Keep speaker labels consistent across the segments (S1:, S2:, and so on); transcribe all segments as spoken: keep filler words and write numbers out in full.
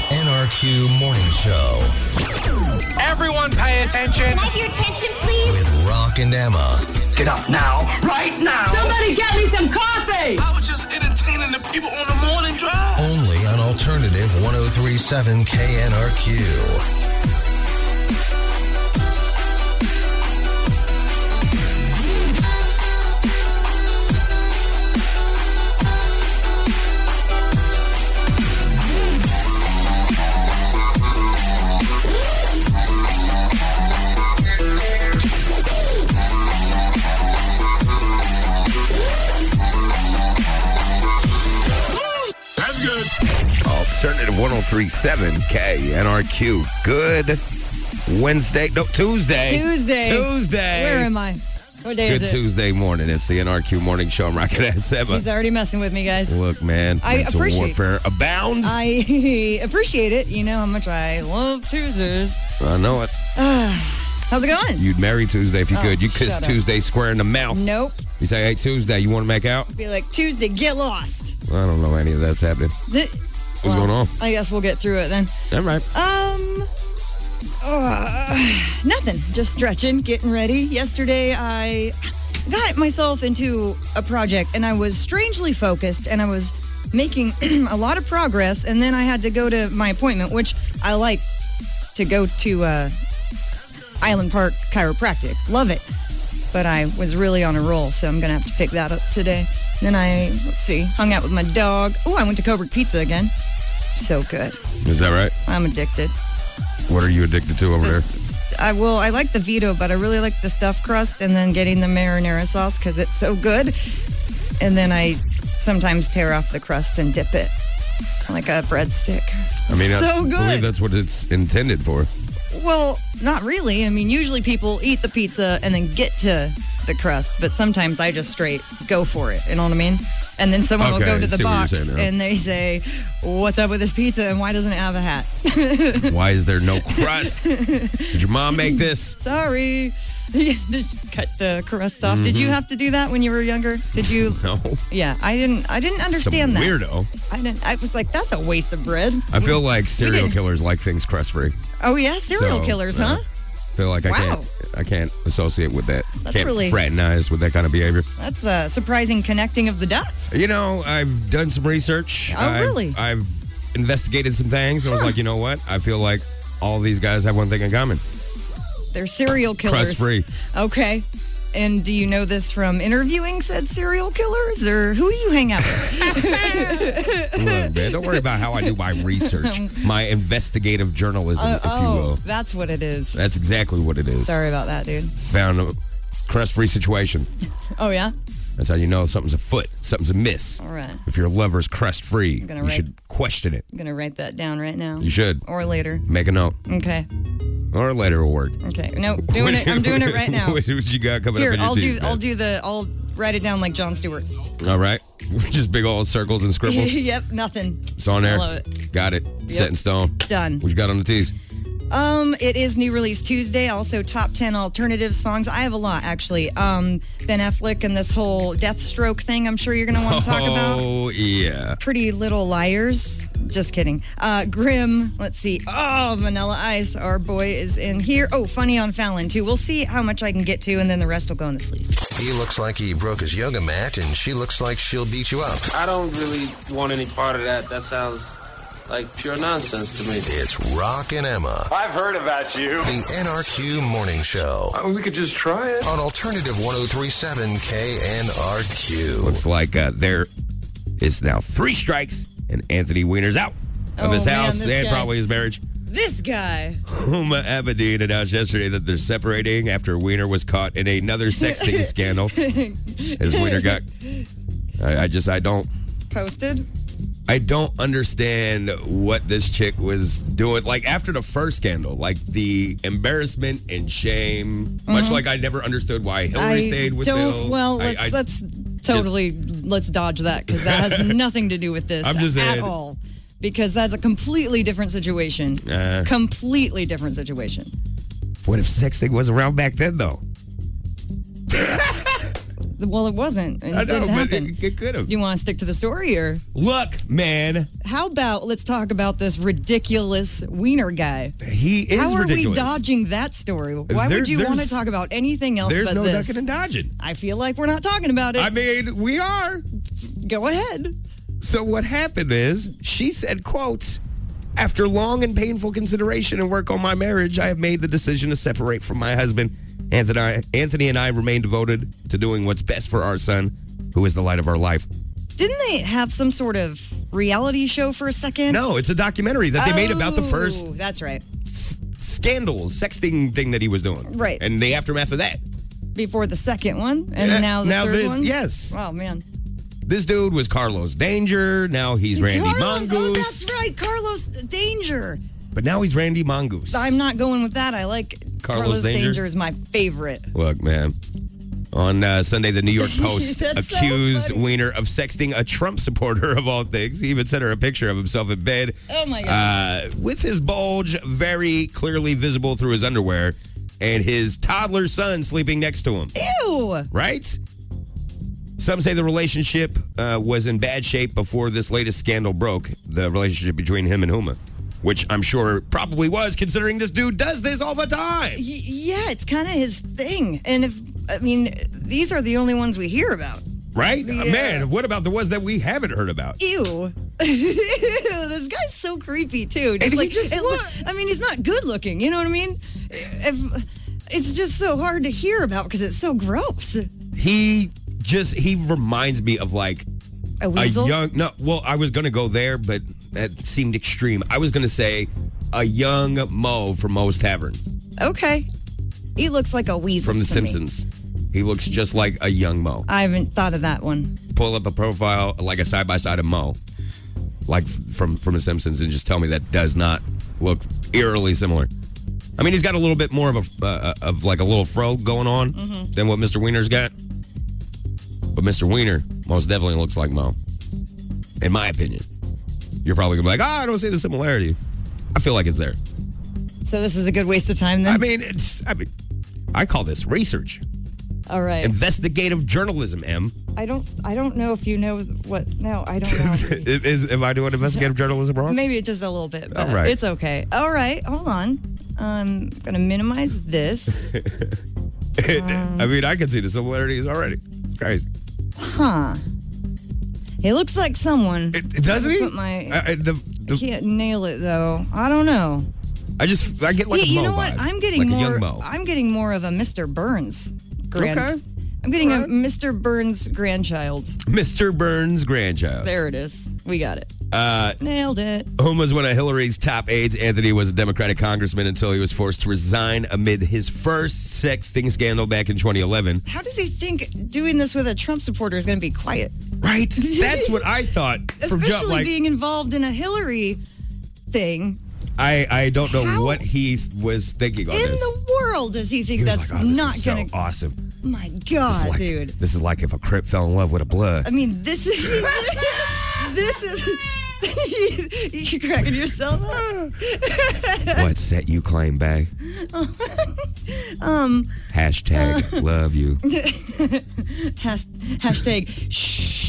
S1: N R Q Morning Show.
S2: Everyone pay attention.
S3: Can I have your attention, please?
S1: With Rock and Emma.
S4: Get up now. Right now.
S5: Somebody get me some coffee.
S6: I was just entertaining the people on the morning drive.
S1: Only on Alternative one oh three point seven K N R Q.
S7: Alternative one oh three point seven K N R Q. Good Wednesday. No, Tuesday.
S8: Tuesday.
S7: Tuesday.
S8: Where am I? What day
S7: Good
S8: is it?
S7: Tuesday morning. It's the N R Q Morning Show. I'm Rocket Ass Emma.
S8: He's already messing with me, guys.
S7: Look, man.
S8: I
S7: mental
S8: appreciate-
S7: warfare abounds. I,
S8: I appreciate it. You know how much I love Tuesdays.
S7: know it.
S8: How's it going?
S7: You'd marry Tuesday if you
S8: Oh,
S7: could. You
S8: shut
S7: kiss
S8: up.
S7: Tuesday square in the mouth.
S8: Nope.
S7: You say, hey, Tuesday, you want to make out?
S8: Be like, Tuesday, get lost.
S7: I don't know any of that's happening.
S8: Is it?
S7: What's going on?
S8: I guess we'll get through it then.
S7: All right.
S8: Um, uh, nothing. Just stretching, getting ready. Yesterday, I got myself into a project, and I was strangely focused, and I was making a lot of progress, and then I had to go to my appointment, which I like to go to uh, Island Park Chiropractic. Love it. But I was really on a roll, so I'm going to have to pick that up today. Then I, let's see, hung out with my dog. Oh, I went to Cobra Pizza again. So good.
S7: Is that right?
S8: I'm addicted.
S7: What are you addicted to over there?
S8: I will. I like the Vito, but I really like the stuffed crust and then getting the marinara sauce because it's so good. And then I sometimes tear off the crust and dip it like a breadstick.
S7: I mean,
S8: so
S7: I
S8: good.
S7: believe that's what it's intended for.
S8: Well, not really. I mean, usually people eat the pizza and then get to the crust, but sometimes I just straight go for it. You know what I mean? And then someone will
S7: Okay,
S8: go to
S7: I
S8: the
S7: see what you're
S8: box
S7: saying now.
S8: and they say, "What's up with this pizza? And why doesn't it have a hat?"
S7: Why is there no crust? Did your mom make this?
S8: Sorry. Did you cut the crust off? Did you have to do that when you were younger? Did you?
S7: No.
S8: Yeah, I didn't. I didn't understand
S7: Some
S8: that.
S7: weirdo.
S8: I didn't. I was like, that's a waste of bread.
S7: I feel like serial
S8: didn't-
S7: killers like things crust free.
S8: Oh yeah, serial
S7: So,
S8: killers,
S7: uh,
S8: huh?
S7: Feel like I
S8: Wow.
S7: can't. I can't associate with that.
S8: That's
S7: can't
S8: really-
S7: fraternize with that kind of behavior.
S8: That's a surprising connecting of the dots.
S7: You know, I've done some research.
S8: Oh,
S7: I've,
S8: really?
S7: I've investigated some things. And I was like, you know what? I feel like all these guys have one thing in common.
S8: They're serial killers.
S7: Crust free.
S8: Okay. And do you know this from interviewing said serial killers, or who do you hang out with?
S7: Look, man, don't worry about how I do my research, my investigative journalism,
S8: Uh,
S7: if you
S8: oh,
S7: will.
S8: that's what it is.
S7: That's exactly what it is.
S8: Sorry about that, dude.
S7: Found a crust-free situation.
S8: Oh yeah.
S7: That's how you know something's afoot, something's amiss.
S8: All right.
S7: If your lover's crust-free,
S8: gonna
S7: you
S8: write-
S7: should question it.
S8: I'm gonna write that down right now.
S7: You should.
S8: Or later.
S7: Make a note.
S8: Okay.
S7: Or later will work.
S8: Okay. No, doing it. I'm doing it right now.
S7: What you got coming
S8: Here,
S7: up in your
S8: I'll do.
S7: teeth, man?
S8: I'll do the. I'll write it down like Jon Stewart.
S7: All right. Just big old circles and scribbles.
S8: Yep. Nothing.
S7: It's on there.
S8: I love it.
S7: Got it. Set in stone.
S8: Done.
S7: What you got on the tees?
S8: Um, it is New Release Tuesday. Also, top ten alternative songs. I have a lot actually. Um, Ben Affleck and this whole Deathstroke thing. I'm sure you're gonna want to talk about.
S7: Oh yeah.
S8: Pretty Little Liars. Just kidding. Uh, Grimm. Let's see. Oh, Vanilla Ice. Our boy is in here. Oh, Funny on Fallon too. We'll see how much I can get to, and then the rest will go in the sleeves.
S1: He looks like he broke his yoga mat, and she looks like she'll beat you up.
S6: I don't really want any part of that. That sounds like pure nonsense to me.
S1: It's Rock and Emma,
S9: I've heard about you.
S1: the N R Q Morning Show
S6: I mean, we could just try it.
S1: on Alternative one oh three point seven K N R Q.
S7: Looks like uh, there is now three strikes and Anthony Weiner's out of
S8: Oh,
S7: his
S8: man,
S7: house
S8: this
S7: and
S8: guy.
S7: probably his marriage.
S8: This guy.
S7: Huma Abedin announced yesterday that they're separating after Weiner was caught in another sexting scandal. As Weiner got, I, I just I don't
S8: Posted.
S7: I don't understand what this chick was doing. Like after the first scandal, like the embarrassment and shame, much like I never understood why Hillary
S8: I
S7: stayed with
S8: don't,
S7: Bill.
S8: Well,
S7: I-
S8: let's
S7: I-
S8: let's totally let's dodge that because that has nothing to do with this
S7: I'm just
S8: at
S7: saying.
S8: all. Because that's a completely different situation.
S7: Uh.
S8: completely different situation.
S7: What if sexting was around back then, though?
S8: Well, it wasn't. And
S7: I
S8: it
S7: know,
S8: didn't
S7: but
S8: happen.
S7: it, it could have.
S8: Do you want to stick to the story or?
S7: Look, man,
S8: How about let's talk about this ridiculous wiener guy?
S7: he is
S8: How are
S7: ridiculous.
S8: we dodging that story? Why
S7: There-
S8: would you want to
S7: there's-
S8: talk about anything else
S7: There's
S8: but
S7: no
S8: this?
S7: ducking and dodging.
S8: I feel like we're not talking about it.
S7: I mean, we are.
S8: Go ahead.
S7: So what happened is, she said, quote, after long and painful consideration and work on my marriage, I have made the decision to separate from my husband. Anthony, Anthony and I remain devoted to doing what's best for our son, who is the light of our life.
S8: Didn't they have some sort of reality show for a second?
S7: No, it's a documentary that they made about the first
S8: Oh, that's right.
S7: s- scandal, sexting thing that he was doing.
S8: Right.
S7: And the aftermath of that.
S8: Before the second one, and
S7: Yeah,
S8: now the
S7: now
S8: third
S7: this-
S8: one?
S7: yes.
S8: Wow, man.
S7: This dude was Carlos Danger. Now he's Randy
S8: Carlos,
S7: Mongoose.
S8: oh, that's right. Carlos Danger.
S7: But now he's Randy Mongoose.
S8: I'm not going with that. I like
S7: Carlos
S8: Carlos,
S7: Danger?
S8: Danger is my favorite.
S7: Look, man. On uh, Sunday, the New York Post
S8: That's so
S7: accused
S8: funny.
S7: Weiner of sexting a Trump supporter, of all things. He even sent her a picture of himself in bed.
S8: Oh, my God.
S7: Uh, with his bulge very clearly visible through his underwear and his toddler son sleeping next to him.
S8: Ew.
S7: Right? Some say the relationship uh, was in bad shape before this latest scandal broke, the relationship between him and Huma, which I'm sure probably was, considering this dude does this all the time.
S8: Y- yeah, it's kind of his thing. And if, I mean, these are the only ones we hear about.
S7: Right?
S8: Yeah.
S7: Uh, man, what about the ones that we haven't heard about?
S8: Ew. This guy's so creepy, too. Just
S7: And he
S8: like,
S7: just
S8: it
S7: look-
S8: look- I mean, he's not good looking. You know what I mean? If, it's just so hard to hear about because it's so gross.
S7: He just, he reminds me of like
S8: A
S7: a
S8: weasel?
S7: young, no, well, I was going to go there, but that seemed extreme. I was going to say a young Mo from Moe's Tavern
S8: Okay. He looks like a weasel
S7: from The
S8: to me.
S7: Simpsons. He looks just like a young Mo.
S8: I haven't thought of that one.
S7: Pull up a profile, like a side by side of Mo, like f- from from The Simpsons, and just tell me that does not look eerily similar. I mean, he's got a little bit more of a uh, of like a little fro going on
S8: Mm-hmm.
S7: than what Mister Weiner's got, but Mister Weiner most definitely looks like Mo, in my opinion. You're probably gonna be like, "Ah, I don't see the similarity." I feel like it's there.
S8: So this is a good waste of time then?
S7: I mean, it's. I mean, I call this research,
S8: All right.
S7: investigative journalism. M.
S8: I don't I don't know if you know what. No, I don't know.
S7: Is am I doing investigative journalism wrong?
S8: Maybe just a little bit, but
S7: All right.
S8: it's okay. All right, hold on. I'm going to minimize this.
S7: I mean, I can see the similarities already. It's crazy.
S8: Huh. He looks like someone.
S7: It, doesn't he?
S8: Put my-
S7: I, I- the, the,
S8: Can't nail it though. I don't know.
S7: I just I get like
S8: Hey,
S7: a Mo
S8: you know what?
S7: vibe,
S8: I'm getting
S7: like
S8: more.
S7: a young Mo.
S8: I'm getting more of a Mister Burns. Grand,
S7: Okay.
S8: I'm getting
S7: All
S8: a
S7: right.
S8: Mister Burns grandchild.
S7: Mister Burns' grandchild.
S8: There it is. We got it.
S7: Uh,
S8: Nailed it.
S7: Home was one of Hillary's top aides. Anthony was a Democratic congressman until he was forced to resign amid his first sexting scandal back in twenty eleven.
S8: How does he think doing this with a Trump supporter is going to be quiet?
S7: Right? That's what I thought from
S8: Especially
S7: jump. Like,
S8: being involved in a Hillary thing.
S7: I, I don't know
S8: How-
S7: what he was thinking on
S8: In
S7: this.
S8: the world does he think
S7: He was
S8: that's
S7: like, oh, this
S8: not
S7: is
S8: going
S7: so
S8: to...
S7: awesome.
S8: My
S7: This
S8: God,
S7: is like,
S8: dude.
S7: This is like if a Crip fell in love with a blood.
S8: I mean, this is... this is... you cracking yourself up?
S7: What set you claim, babe?
S8: um,
S7: Hashtag love you.
S8: Has, hashtag shh.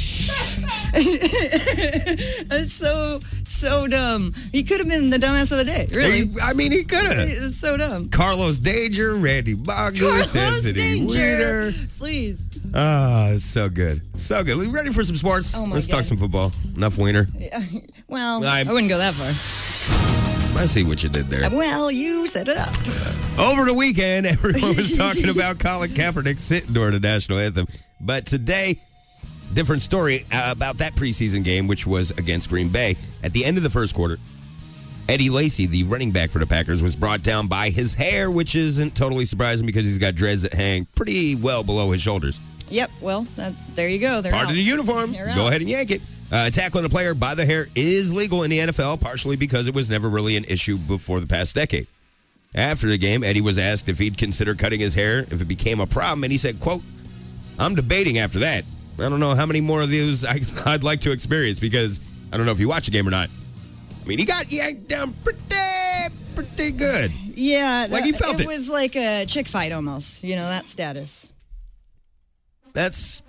S8: It's so, so dumb. He could have been the dumbass of the day, really.
S7: He- I mean, he could have.
S8: It's so dumb.
S7: Carlos Danger, Randy Mongoose,
S8: Carlos
S7: Anthony
S8: Danger.
S7: Weiner.
S8: Please.
S7: Ah, it's so good. So good. We ready for some sports?
S8: Oh, my
S7: Let's talk
S8: God.
S7: some football. Enough Weiner.
S8: Well,
S7: I'm-
S8: I wouldn't go that far.
S7: I see what you did there.
S8: Well, you set it up.
S7: Over the weekend, everyone was talking about Colin Kaepernick sitting during the national anthem. But today, different story uh, about that preseason game, which was against Green Bay. At the end of the first quarter, Eddie Lacy, the running back for the Packers, was brought down by his hair, which isn't totally surprising because he's got dreads that hang pretty well below his shoulders.
S8: Yep. Well, that, there you go. They're
S7: Part
S8: out.
S7: of the uniform.
S8: They're
S7: Go
S8: out.
S7: ahead and yank it. Uh, tackling a player by the hair is legal in the N F L, partially because it was never really an issue before the past decade. After the game, Eddie was asked if he'd consider cutting his hair if it became a problem, and he said, quote, I'm debating after that. I don't know how many more of these I, I'd like to experience because I don't know if you watch the game or not. I mean, he got yanked down pretty, pretty good.
S8: Yeah.
S7: Like he felt it.
S8: It was like a chick fight almost, you know, that status.
S7: That's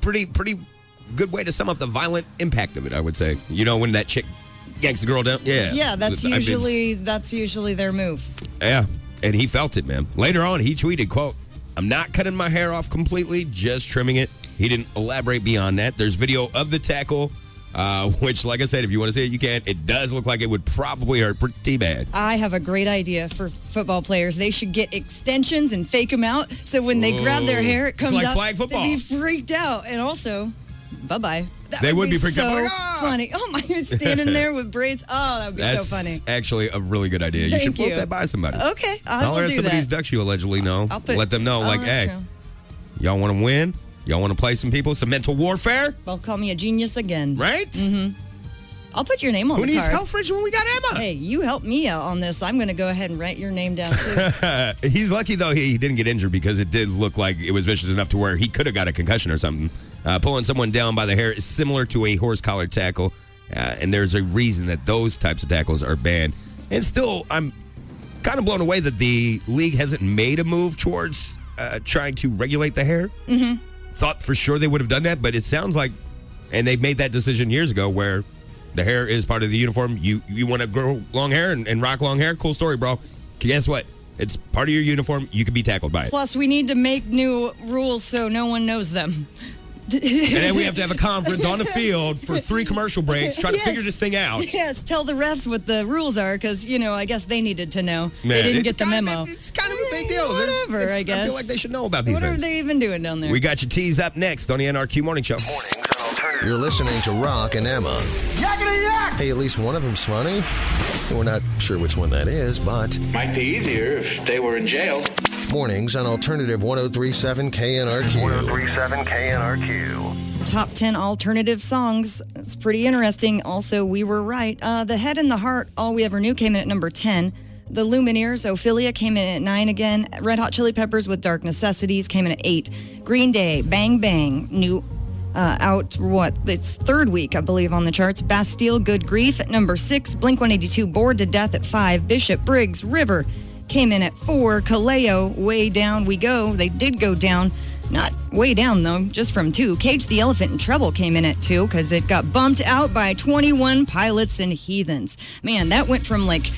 S7: pretty, pretty good way to sum up the violent impact of it, I would say. You know, when that chick yanks the girl down? Yeah.
S8: Yeah, that's
S7: I mean,
S8: usually that's usually their move.
S7: Yeah, and he felt it, man. Later on, he tweeted, quote, "I'm not cutting my hair off completely, just trimming it." He didn't elaborate beyond that. There's video of the tackle, uh, which, like I said, if you want to see it, you can. It does look like it would probably hurt pretty bad.
S8: I have a great idea for football players. They should get extensions and fake them out, so when they grab their hair, it
S7: It's
S8: comes
S7: like
S8: out.
S7: flag football.
S8: They'd be freaked out, and also, bye bye. That
S7: They would be freaked
S8: so
S7: out, like, "Ah!"
S8: funny. Oh my! Standing there with braids. Oh, that would be
S7: That's
S8: so funny.
S7: actually a really good idea. You
S8: Thank
S7: should float
S8: you.
S7: that by somebody.
S8: Okay, I
S7: I'll
S8: will
S7: let
S8: do
S7: somebody's
S8: that.
S7: ducks you allegedly know.
S8: I'll put-
S7: Let them know,
S8: Oh,
S7: like,
S8: that's
S7: hey,
S8: true.
S7: y'all want to win? Y'all want to play some people? Some mental warfare?
S8: They'll call me a genius again.
S7: Right?
S8: Mm-hmm. I'll put your name on
S7: Who
S8: the
S7: needs
S8: card.
S7: help, Fridge, when we got Emma?
S8: Hey, you helped me out on this. I'm going to go ahead and write your name down too.
S7: He's lucky, though, he, he didn't get injured because it did look like it was vicious enough to where he could have got a concussion or something. Uh, pulling someone down by the hair is similar to a horse collar tackle, uh, and there's a reason that those types of tackles are banned. And still, I'm kind of blown away that the league hasn't made a move towards uh, trying to regulate the hair.
S8: Mm-hmm.
S7: Thought for sure they would have done that, but it sounds like, and they made that decision years ago where the hair is part of the uniform. You you want to grow long hair and, and rock long hair? Cool story, bro. Guess what? It's part of your uniform. You can be tackled by it.
S8: Plus, we need to make new rules so no one knows them.
S7: And then we have to have a conference on the field for three commercial breaks trying
S8: Yes.
S7: to figure this thing out.
S8: Yes, tell the refs what the rules are because, you know, I guess they needed to know.
S7: Man,
S8: they didn't
S7: it's
S8: get the
S7: kind
S8: memo.
S7: Of, it's kind of a big deal.
S8: Eh, whatever,
S7: They're-
S8: I guess.
S7: I feel like they should know about these
S8: What are
S7: things.
S8: they even doing down there?
S7: We got your teas up next on the N R Q Morning Show.
S1: You're listening to Rock and Emma.
S4: Yakety yak!
S1: Hey, at least one of them's funny. We're not sure which one that is, but
S3: Might be easier if they were in jail.
S1: mornings on Alternative one oh three point seven K N R Q. one oh three point seven K N R Q.
S8: Top ten alternative songs. It's pretty interesting. Also, we were right. Uh, the Head and the Heart, All We Ever Knew, came in at number ten. The Lumineers, Ophelia, came in at nine again. Red Hot Chili Peppers with Dark Necessities came in at eight. Green Day, Bang Bang, new uh, out, what, it's third week, I believe, on the charts. Bastille, Good Grief at number six. Blink one eighty-two, Bored to Death at five. Bishop Briggs, River came in at four. Kaleo, Way Down We Go. They did go down. Not way down, though, just from two. Cage the Elephant and Treble came in at two because it got bumped out by twenty-one Pilots and Heathens. Man, that went from like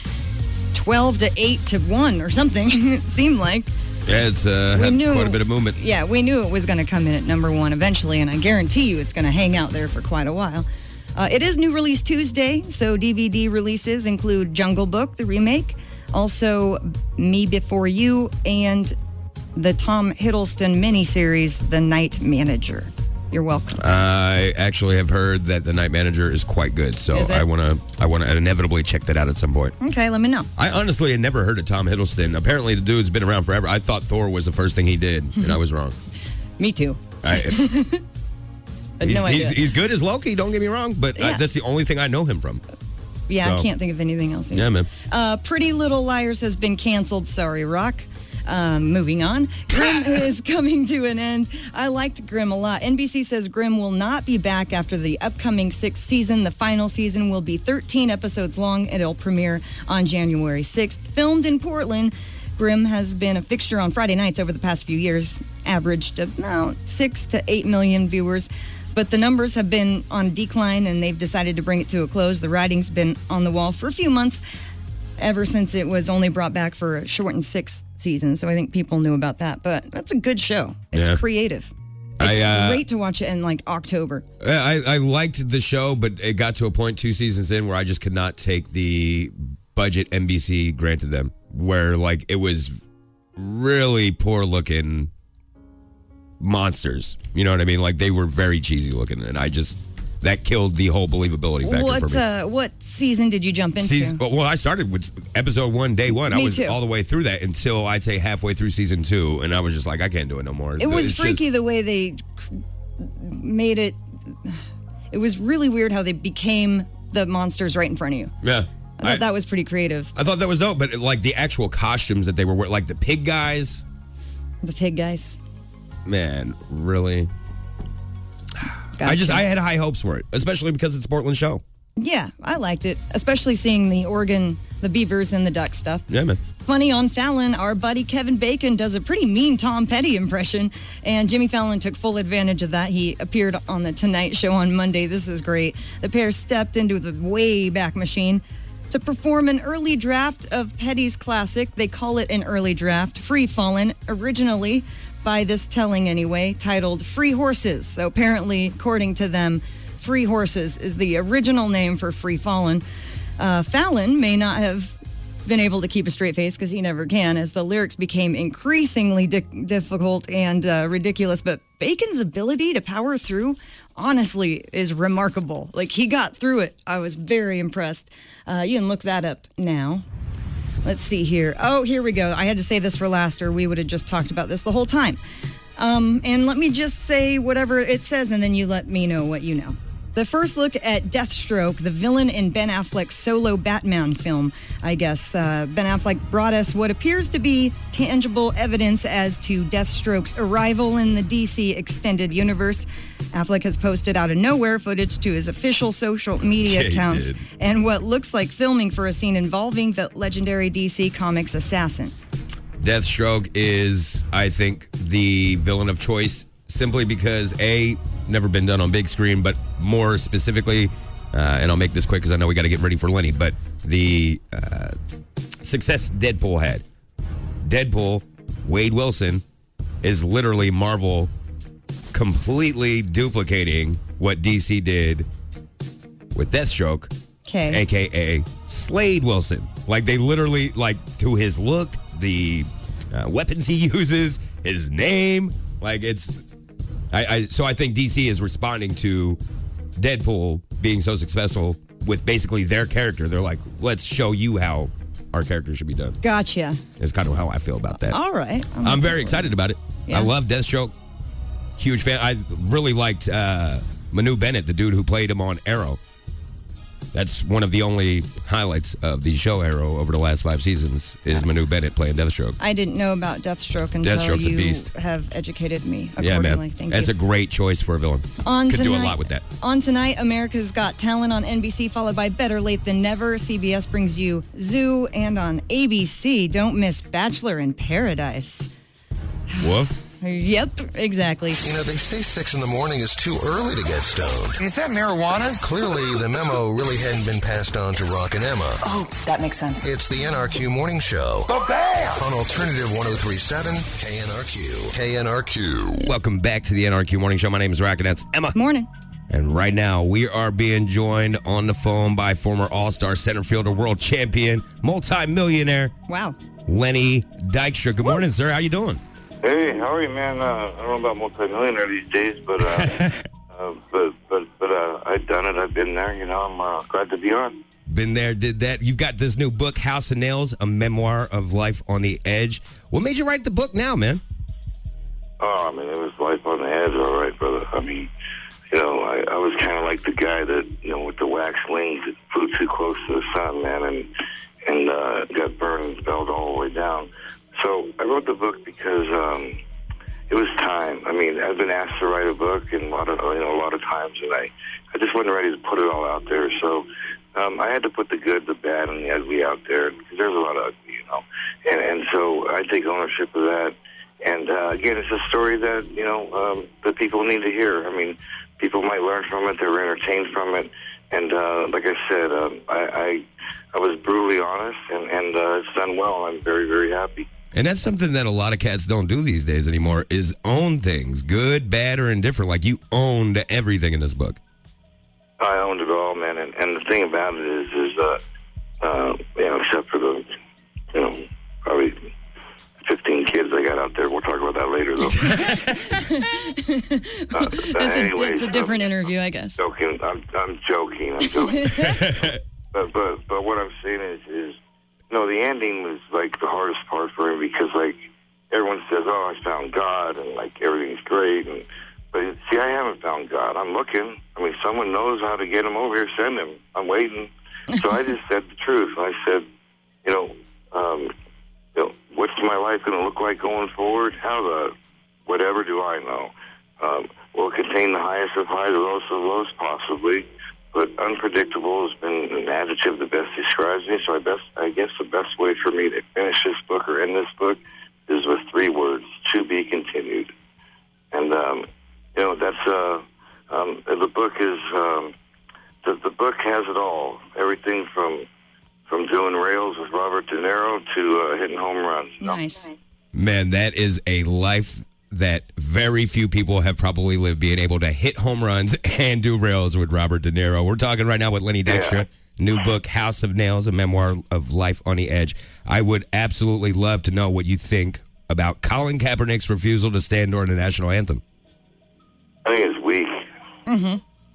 S8: twelve to eight to one or something, it seemed like.
S7: Yeah, it's uh,
S8: We
S7: had
S8: knew-
S7: quite a bit of movement.
S8: Yeah, we knew it was going to come in at number one eventually, and I guarantee you it's going to hang out there for quite a while. Uh, it is New Release Tuesday, so D V D releases include Jungle Book, the remake, also Me Before You, and the Tom Hiddleston miniseries, The Night Manager. You're welcome.
S7: I actually have heard that The Night Manager is quite good, so
S8: Is it?
S7: I want to I want to inevitably check that out at some point.
S8: Okay, let me know.
S7: I honestly had never heard of Tom Hiddleston. Apparently, the dude's been around forever. I thought Thor was the first thing he did, and I was wrong.
S8: Me too.
S7: I, he's,
S8: no idea.
S7: he's, he's good as Loki, don't get me wrong, but I,
S8: Yeah.
S7: that's the only thing I know him from.
S8: Yeah, I
S7: So-
S8: can't think of anything else.
S7: Yeah, man.
S8: Uh, Pretty Little Liars has been canceled. Sorry, Rock. Um, moving on. Grimm is coming to an end. I liked Grimm a lot. N B C says Grimm will not be back after the upcoming sixth season. The final season will be thirteen episodes long. It'll premiere on January sixth. Filmed in Portland, Grimm has been a fixture on Friday nights over the past few years, averaged about six to eight million viewers. But the numbers have been on decline, and they've decided to bring it to a close. The writing's been on the wall for a few months, ever since it was only brought back for a shortened sixth season. So I think people knew about that. But that's a good show. It's
S7: Yeah.
S8: creative.
S7: I,
S8: It's
S7: uh,
S8: great to watch it in like October.
S7: I, I liked the show, but it got to a point two seasons in where I just could not take the budget N B C granted them, where like it was really poor looking monsters. You know what I mean? Like they were very cheesy looking, and I just that killed the whole believability factor
S8: What
S7: for me.
S8: uh, what season did you jump into?
S7: Season, well, I started with episode one, day one. I
S8: Me
S7: was
S8: too.
S7: all the way through that until I'd say halfway through season two, and I was just like, I can't do it no more.
S8: It was
S7: It's
S8: freaky
S7: just-
S8: the way they made it. It was really weird how they became the monsters right in front of you.
S7: yeah.
S8: I thought
S7: I-
S8: that was pretty creative.
S7: I thought that was dope, but like the actual costumes that they were wearing, like the pig guys,
S8: The pig guys.
S7: man, really. I just I had high hopes for it, especially because it's a Portland show.
S8: Yeah, I liked it, especially seeing the Oregon, the beavers and the duck stuff.
S7: Yeah, man.
S8: funny, on Fallon, our buddy Kevin Bacon does a pretty mean Tom Petty impression, and Jimmy Fallon took full advantage of that. He appeared on The Tonight Show on Monday. This is great. The pair stepped into the way back machine to perform an early draft of Petty's classic. They call it an early draft, Free Fallin', originally, by this telling anyway, titled Free Horses. So apparently, according to them, Free Horses is the original name for Free Fallin'. Uh, Fallon may not have been able to keep a straight face, because he never can, as the lyrics became increasingly di- difficult and uh, ridiculous. But Bacon's ability to power through, honestly, is remarkable. Like, he got through it. I was very impressed. Uh, you can look that up now. Let's see here. Oh, here we go. I had to say this for last, or we would have just talked about this the whole time. Um, and let me just say whatever it says, and then you let me know what you know. The first look at Deathstroke, the villain in Ben Affleck's solo Batman film, I guess. Uh, Ben Affleck brought us what appears to be tangible evidence as to Deathstroke's arrival in the D C extended universe. Affleck has posted out of nowhere footage to his official social media
S7: Yeah,
S8: accounts
S7: he did.
S8: and what looks like filming for a scene involving the legendary D C Comics assassin.
S7: Deathstroke is, I think, the villain of choice simply because, A, never been done on big screen, but more specifically, uh, and I'll make this quick because I know we got to get ready for Lenny, but the uh, success Deadpool had. Deadpool, Wade Wilson, is literally Marvel completely duplicating what D C did with Deathstroke,
S8: Okay.
S7: a k a. Slade Wilson. Like, they literally, like, to his look, the uh, weapons he uses, his name, like, it's... I, I So I think D C is responding to Deadpool being so successful with basically their character. They're like, let's show you how our character should be done.
S8: Gotcha.
S7: That's kind of how I feel about that.
S8: All right.
S7: I'm,
S8: looking
S7: very
S8: forward.
S7: excited about it.
S8: Yeah.
S7: I love Deathstroke. Huge fan. I really liked uh, Manu Bennett, the dude who played him on Arrow. That's one of the only highlights of the show Arrow over the last five seasons is Manu Bennett playing Deathstroke.
S8: I didn't know about Deathstroke until
S7: Deathstroke's a
S8: you
S7: beast.
S8: have educated me accordingly.
S7: Yeah, man.
S8: Thank
S7: That's
S8: you.
S7: a great choice for a villain.
S8: On
S7: Could do a
S8: tonight-
S7: lot with that.
S8: On tonight, America's Got Talent on N B C, followed by Better Late Than Never. C B S brings you Zoo, and on A B C, don't miss Bachelor in Paradise.
S7: Woof.
S8: Yep, exactly.
S1: You know, they say six in the morning is too early to get stoned.
S2: Is that marijuana?
S1: Clearly, the memo really hadn't been passed on to Rock and Emma.
S4: Oh, that makes sense.
S1: It's the N R Q Morning Show
S2: The bam!
S1: on Alternative one oh three point seven K N R Q. K N R Q.
S7: Welcome back to the N R Q Morning Show. My name is Rock, and that's Emma.
S8: Morning.
S7: And right now, we are being joined on the phone by former All-Star center fielder, world champion, multi-millionaire,
S8: Wow.
S7: Lenny Dykstra. Good morning, sir. How you doing?
S9: Hey, how are you, man? Uh, I don't know about multi-millionaire these days, but uh, uh, but but but uh, I've done it. I've been there. You know, I'm uh, glad to be on.
S7: Been there, did that. You've got this new book, House of Nails, a memoir of life on the edge. What made you write the book now, man?
S9: Oh, I mean, it was life on the edge, all right, brother. I mean, you know, I, I was kind of like the guy that, you know, with the wax wings that flew too close to the sun, man, and and uh, got burned and spelled all the way down. So I wrote the book because um, it was time. I mean, I've been asked to write a book, and a lot of you know a lot of times, and I, I just wasn't ready to put it all out there. So um, I had to put the good, the bad, and the ugly out there because there's a lot of ugly, you know. And and so I take ownership of that. And uh, again, it's a story that you know um, that people need to hear. I mean, people might learn from it, they're entertained from it, and uh, like I said, um, I, I I was brutally honest, and and uh, it's done well. I'm very very happy.
S7: And that's something that a lot of cats don't do these days anymore, is own things, good, bad, or indifferent. Like, you owned everything in this book.
S9: I owned it all, man. And, and the thing about it is, is uh, uh, you know, except for the, you know, probably fifteen kids I got out there. We'll talk about that later, though. uh,
S8: It's,
S9: anyways,
S8: a, it's a different
S9: I'm
S8: interview, I guess.
S9: Joking. I'm, I'm joking. I'm joking. but but but what I'm saying is is. No, the ending was, like, the hardest part for him because, like, everyone says, oh, I found God, and, like, everything's great. And But, see, I haven't found God. I'm looking. I mean, someone knows how to get him over here. Send him. I'm waiting. So I just said the truth. I said, you know, um, you know, what's my life going to look like going forward? How the, whatever do I know? Um, will it contain the highest of highs, the lowest of lows, possibly? but unpredictable has been an adjective that best describes me. So I best, I guess the best way for me to finish this book or end this book is with three words: to be continued. And um, you know, that's uh, um, the book is um, the the book has it all. Everything from from doing rails with Robert De Niro to uh, hitting home runs.
S8: Nice.
S7: Man, that is a life that very few people have probably lived, being able to hit home runs and do rails with Robert De Niro. We're talking right now with Lenny Dykstra.
S9: Yeah.
S7: New book, House of Nails, a memoir of life on the edge. I would absolutely love to know what you think about Colin Kaepernick's refusal to stand during the national anthem.
S9: I think it's weak.
S8: Mm-hmm.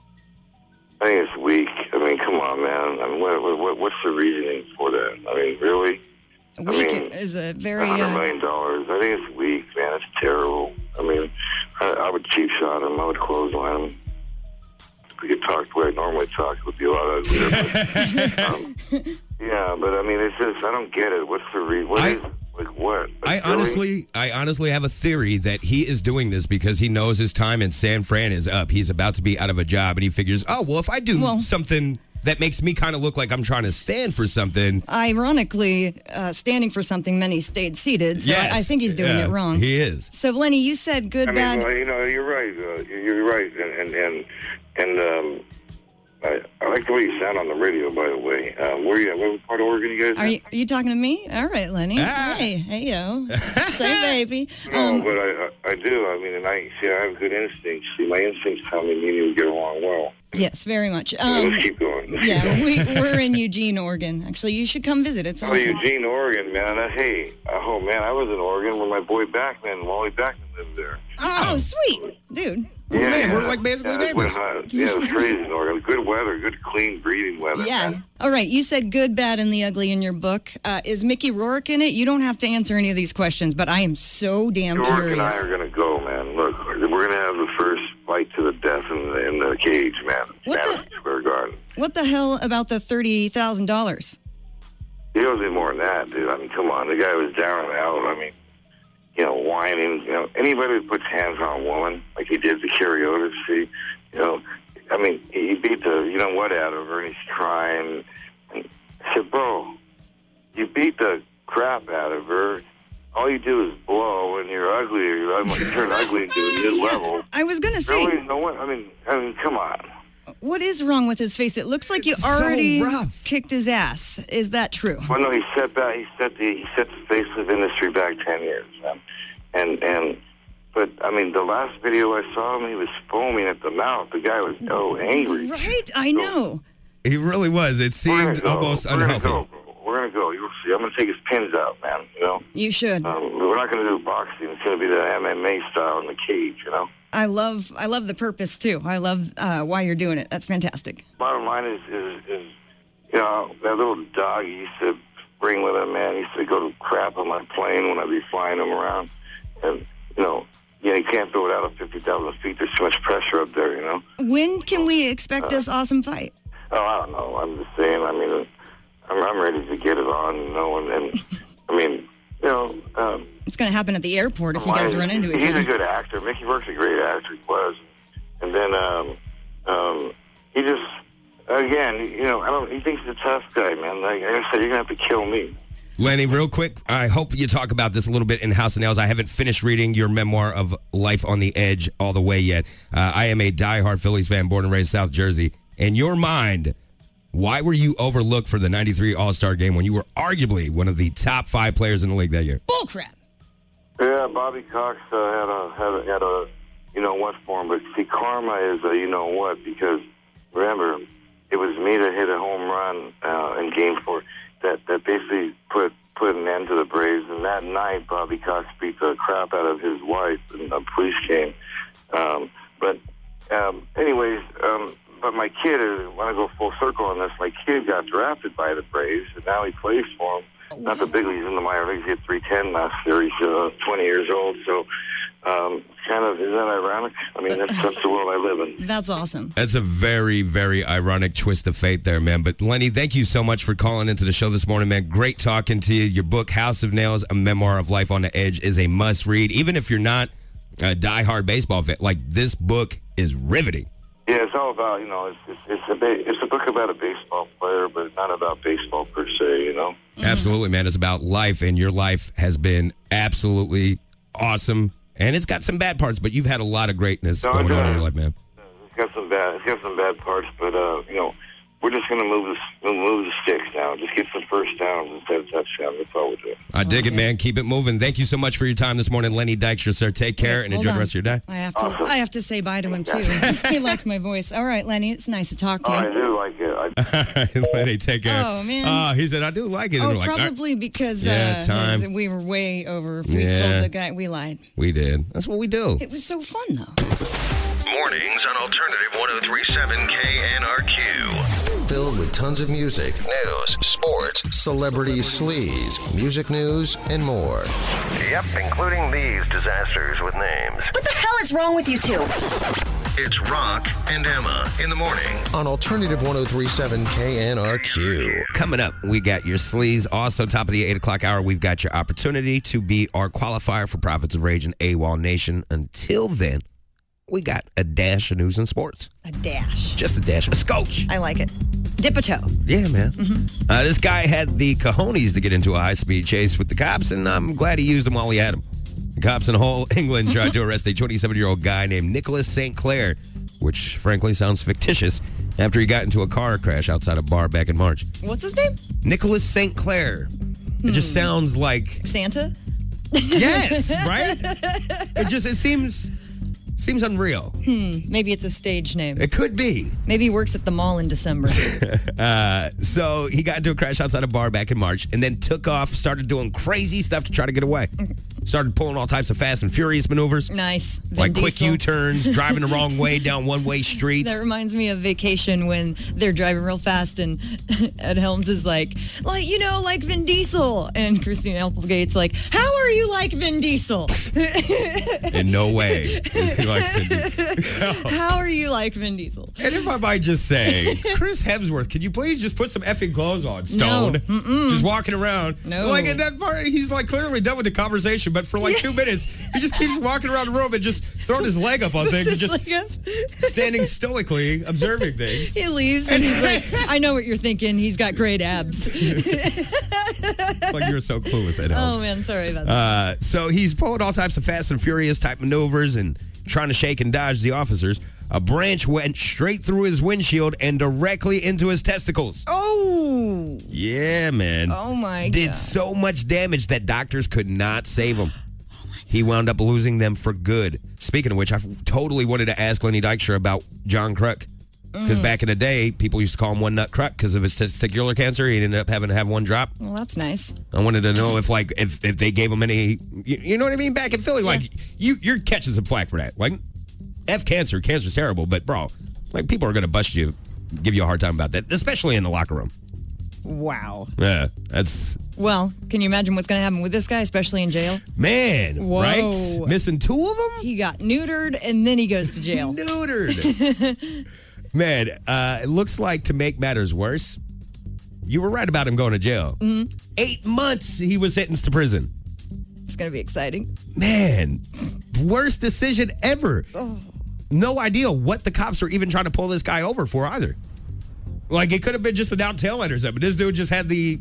S9: I think it's weak. I mean, come on, man. I mean, what, what, what's the reasoning for that? I mean, really?
S8: Weak
S9: I mean,
S8: is a very...
S9: one hundred
S8: Uh,
S9: million dollars. I think it's weak, man. It's terrible. I mean, I, I would cheap shot him. I would clothesline him. If we could talk the way I normally talk, it would be a lot uglier. But, um, yeah, but I mean, it's just, I don't get it. What's the reason? What
S7: I-
S9: is, like, what? Like,
S7: I
S9: really?
S7: honestly, I honestly have a theory that he is doing this because he knows his time in San Fran is up. He's about to be out of a job, and he figures, oh, well, if I do
S8: Well-
S7: something that makes me kind of look like I'm trying to stand for something.
S8: Ironically, uh, standing for something, many stayed seated. So
S7: Yes.
S8: I, I think he's doing
S7: Yeah,
S8: it wrong.
S7: He is.
S8: So, Lenny, you said good,
S9: I mean,
S8: bad.
S9: well, you know, you're right. Uh, you're right, and and and, and um, I, I like the way you sound on the radio. By the way, uh, where you at? What part of Oregon you guys?
S8: Are you, are you talking to me? All right, Lenny.
S7: Ah.
S8: Hey, hey, yo. Say, baby.
S9: No,
S8: Um,
S9: but I, I I do. I mean, and I see I have good instincts. See, my instincts tell me me and you get along well.
S8: yes, very much.
S9: So
S8: Um,
S9: let's keep going. Let's
S8: yeah,
S9: keep going.
S8: we, we're in Eugene, Oregon. Actually, you should come visit. It's
S9: Oh,
S8: awesome.
S9: Eugene, Oregon, man. Uh, hey, uh, oh man, I was in Oregon when my boy Backman, Wally Backman, lived there.
S8: Oh, sweet. Dude.
S7: Oh, man, we're like basically
S9: yeah, it was,
S7: neighbors.
S9: uh, yeah, it was crazy in Oregon. Good weather, good, clean, breathing weather.
S8: Yeah.
S9: man.
S8: All right. You said good, bad, and the ugly in your book. Uh, is Mickey Rourke in it? You don't have to answer any of these questions, but I am so damn
S9: George and
S8: curious.
S9: I are going to go, man. Look, we're going to have the first fight to the death in the, in the cage, man.
S8: What the-
S9: Madison Square Garden.
S8: What the hell about the thirty thousand dollars?
S9: He owes me more than that, dude. I mean, come on. The guy was down and out. I mean, you know, whining. You know, anybody who puts hands on a woman, like he did to Carrie Otis, see, you know, I mean, he beat the, you know what, out of her, and he's crying. And I said, bro, you beat the crap out of her. All you do is blow, and you're ugly. You're, you turn ugly into a new level.
S8: I was going to say,
S9: Really, no one. I mean, I mean, come on.
S8: what is wrong with his face? It looks like you
S7: It's so
S8: already
S7: rough.
S8: kicked his ass. Is that true?
S9: Well, no, he set back. He set the he set the face of industry back ten years, man. And and, but I mean, the last video I saw him, he was foaming at the mouth. The guy was so angry.
S8: Right? I know.
S7: He really was. It
S9: We're gonna
S7: seemed
S9: go.
S7: almost
S9: We're gonna
S7: unhealthy.
S9: go. We're gonna go. You'll see. I'm gonna take his pins out, man. You know.
S8: You should.
S9: Um, we're not gonna do boxing. It's gonna be the M M A style in the cage. You know.
S8: I love I love the purpose, too. I love uh, why you're doing it. That's fantastic.
S9: Bottom line is, is, is, you know, that little dog he used to bring with him, man. He used to go to crap on my plane when I'd be flying him around. And, you know, yeah, you can't throw it out of fifty thousand feet. There's too much pressure up there, you know.
S8: When can we expect this awesome fight?
S9: Oh, I don't know. I'm just saying, I mean, I'm, I'm ready to get it on, you know, and, and I mean, you know. Um,
S8: It's going to happen at the airport if you guys run into each
S9: He's a
S8: other.
S9: good actor. Mickey Rourke's a great actor. He was. And then um, um, he just, again, you know, I don't. He thinks he's a tough guy, man. Like I said, you're going to have to kill me.
S7: Lenny, real quick, I hope you talk about this a little bit in House of Nails. I haven't finished reading your memoir of Life on the Edge all the way yet. Uh, I am a diehard Phillies fan, born and raised South Jersey. In your mind, why were you overlooked for the ninety-three All-Star game when you were arguably one of the top five players in the league that year?
S8: Bullcrap.
S9: Yeah, Bobby Cox uh, had a had a, had a you know what for him, but see, karma is a you know what, because remember, it was me that hit a home run uh, in Game Four that that basically put put an end to the Braves. And that night, Bobby Cox beat the crap out of his wife in a police game. Um, but um, anyways, um, but my kid, I want to go full circle on this. My kid got drafted by the Braves, and now he plays for them. Not the big leagues, in the minor leagues. He hit three ten last year. He's uh, twenty years old. So, um, kind of, isn't that ironic? I mean, that's, that's the world I live in.
S8: That's awesome.
S7: That's a very, very ironic twist of fate there, man. But Lenny, thank you so much for calling into the show this morning, man. Great talking to you. Your book, House of Nails, A Memoir of Life on the Edge, is a must read. Even if you're not a diehard baseball fan, like, this book is riveting.
S9: Yeah, it's all about, you know, it's it's, it's a ba- it's a book about a baseball player, but not about baseball per se, you know?
S7: Mm-hmm. Absolutely, man. It's about life, and your life has been absolutely awesome. And it's got some bad parts, but you've had a lot of greatness
S9: No,
S7: going
S9: it's,
S7: on
S9: uh,
S7: in your life, man.
S9: It's got some bad, it's got some bad parts, but, uh, you know, we're just going to move the, move the sticks now. Just get some first downs instead of touchdowns. That's all we're doing.
S7: I dig it, man. Keep it moving. Thank you so much for your time this morning, Lenny Dykstra, sir. Take care and
S8: Hold
S7: enjoy
S8: on.
S7: the rest of your day.
S8: I have to. I have to say bye to him too. He likes my voice. All right, Lenny. It's nice to talk to
S9: Oh,
S8: you.
S9: I do like it. I,
S7: Lenny, take care.
S8: Oh, man.
S7: Uh, he said, I do like it. And
S8: Oh,
S7: we're like, "All right."
S8: probably because
S7: Yeah,
S8: uh,
S7: time.
S8: his- we were way over. We
S7: Yeah.
S8: told the guy we lied.
S7: We did. That's what we do.
S8: It was so fun though.
S1: Mornings on Alternative one oh three point seven K N R Q. Filled with tons of music, news, sports, celebrity sleaze, music news, and more. Yep, including these disasters with names.
S10: What the hell is wrong with you two?
S1: It's Rock and Emma in the morning on Alternative one oh three point seven K N R Q.
S7: Coming up, we got your sleaze. Also, top of the eight o'clock hour, we've got your opportunity to be our qualifier for Prophets of Rage and AWOL Nation. Until then, we got a dash of news and sports.
S8: A dash.
S7: Just a dash. A scotch.
S8: I like it. Dip a toe.
S7: Yeah, man. Mm-hmm. Uh, this guy had the cojones to get into a high-speed chase with the cops, and I'm glad he used them while he had them. The cops in Hull, England tried to arrest a twenty-seven-year-old guy named Nicholas Saint Clair, which frankly sounds fictitious, after he got into a car crash outside a bar back in March.
S8: What's his name?
S7: Nicholas Saint Clair.
S8: Hmm.
S7: It just sounds like...
S8: Santa?
S7: Yes, right? It just, it seems... Seems unreal.
S8: Hmm. Maybe it's a stage name.
S7: It could be.
S8: Maybe he works at the mall in December.
S7: uh, so he got into a crash outside a bar back in March and then took off, started doing crazy stuff to try to get away. Started pulling all types of fast and furious maneuvers.
S8: Nice. Vin
S7: like quick
S8: Diesel.
S7: U-turns, driving the wrong way down one-way streets.
S8: That reminds me of Vacation when they're driving real fast and Ed Helms is like, like, you know, like Vin Diesel. And Christina Applegate's like, how are you like Vin Diesel?
S7: In no way is he like Vin Diesel.
S8: How are you like Vin Diesel?
S7: And if I might just say, Chris Hemsworth, can you please just put some effing clothes on, Stone?
S8: No.
S7: Just walking around.
S8: No.
S7: Like in that part, he's like clearly done with the conversation, but for like two minutes, he just keeps walking around the room and just throwing his leg up on things and just standing stoically observing things.
S8: He leaves and he's like, I know what you're thinking. He's got great abs.
S7: Like you're so clueless, Ed Helms.
S8: Oh, man. Sorry about that.
S7: Uh, so he's pulling all types of fast and furious type maneuvers and trying to shake and dodge the officers. A branch went straight through his windshield and directly into his testicles.
S8: Oh.
S7: Yeah, man.
S8: Oh, my
S7: Did
S8: God.
S7: so much damage that doctors could not save him. He wound up losing them for good. Speaking of which, I totally wanted to ask Lenny Dykstra about John Kruk. Because
S8: Mm.
S7: back in the day, people used to call him One Nut Kruk because of his testicular cancer. He ended up having to have one drop.
S8: Well, that's nice.
S7: I wanted to know if, like, if, if they gave him any, you, you know what I mean? Back in Philly, like, you, you're catching some flack for that. Like, F cancer. Cancer's terrible, but, bro, like, people are going to bust you, give you a hard time about that, especially in the locker room.
S8: Wow.
S7: Yeah, that's...
S8: Well, can you imagine what's going to happen with this guy, especially in jail?
S7: Man,
S8: Whoa.
S7: right? Missing two of them?
S8: He got neutered and then he goes to jail.
S7: Neutered. Man, uh, it looks like to make matters worse, you were right about him going to jail.
S8: Mm-hmm.
S7: Eight months he was sentenced to prison.
S8: It's going to be exciting.
S7: Man, worst decision ever.
S8: Oh.
S7: No idea what the cops were even trying to pull this guy over for either. Like, it could have been just a down taillight or something, but this dude just had the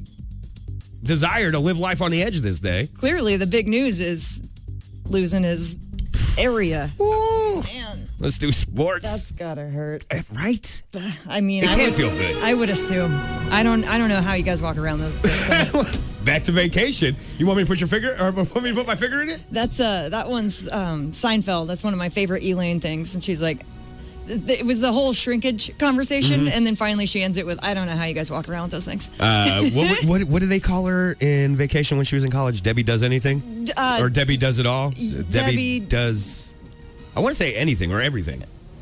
S7: desire to live life on the edge of this day.
S8: Clearly, the big news is losing his area.
S7: Ooh.
S8: Man,
S7: Let's do sports.
S8: that's gotta hurt.
S7: Right?
S8: I mean,
S7: It
S8: I
S7: can't
S8: would,
S7: feel good.
S8: I would assume. I don't. I don't know how you guys walk around those. those things.
S7: Back to Vacation. You want me to put your finger, or want me to put my finger in it?
S8: That's uh, that one's um, Seinfeld. That's one of my favorite Elaine things, and she's like, th- it was the whole shrinkage conversation,
S7: Mm-hmm.
S8: and then finally she ends it with, I don't know how you guys walk around with those things.
S7: Uh, what, what what did they call her in Vacation when she was in college? Debbie does anything,
S8: Uh,
S7: or Debbie does it all?
S8: Debbie-
S7: Debbie does. I want to say anything or everything.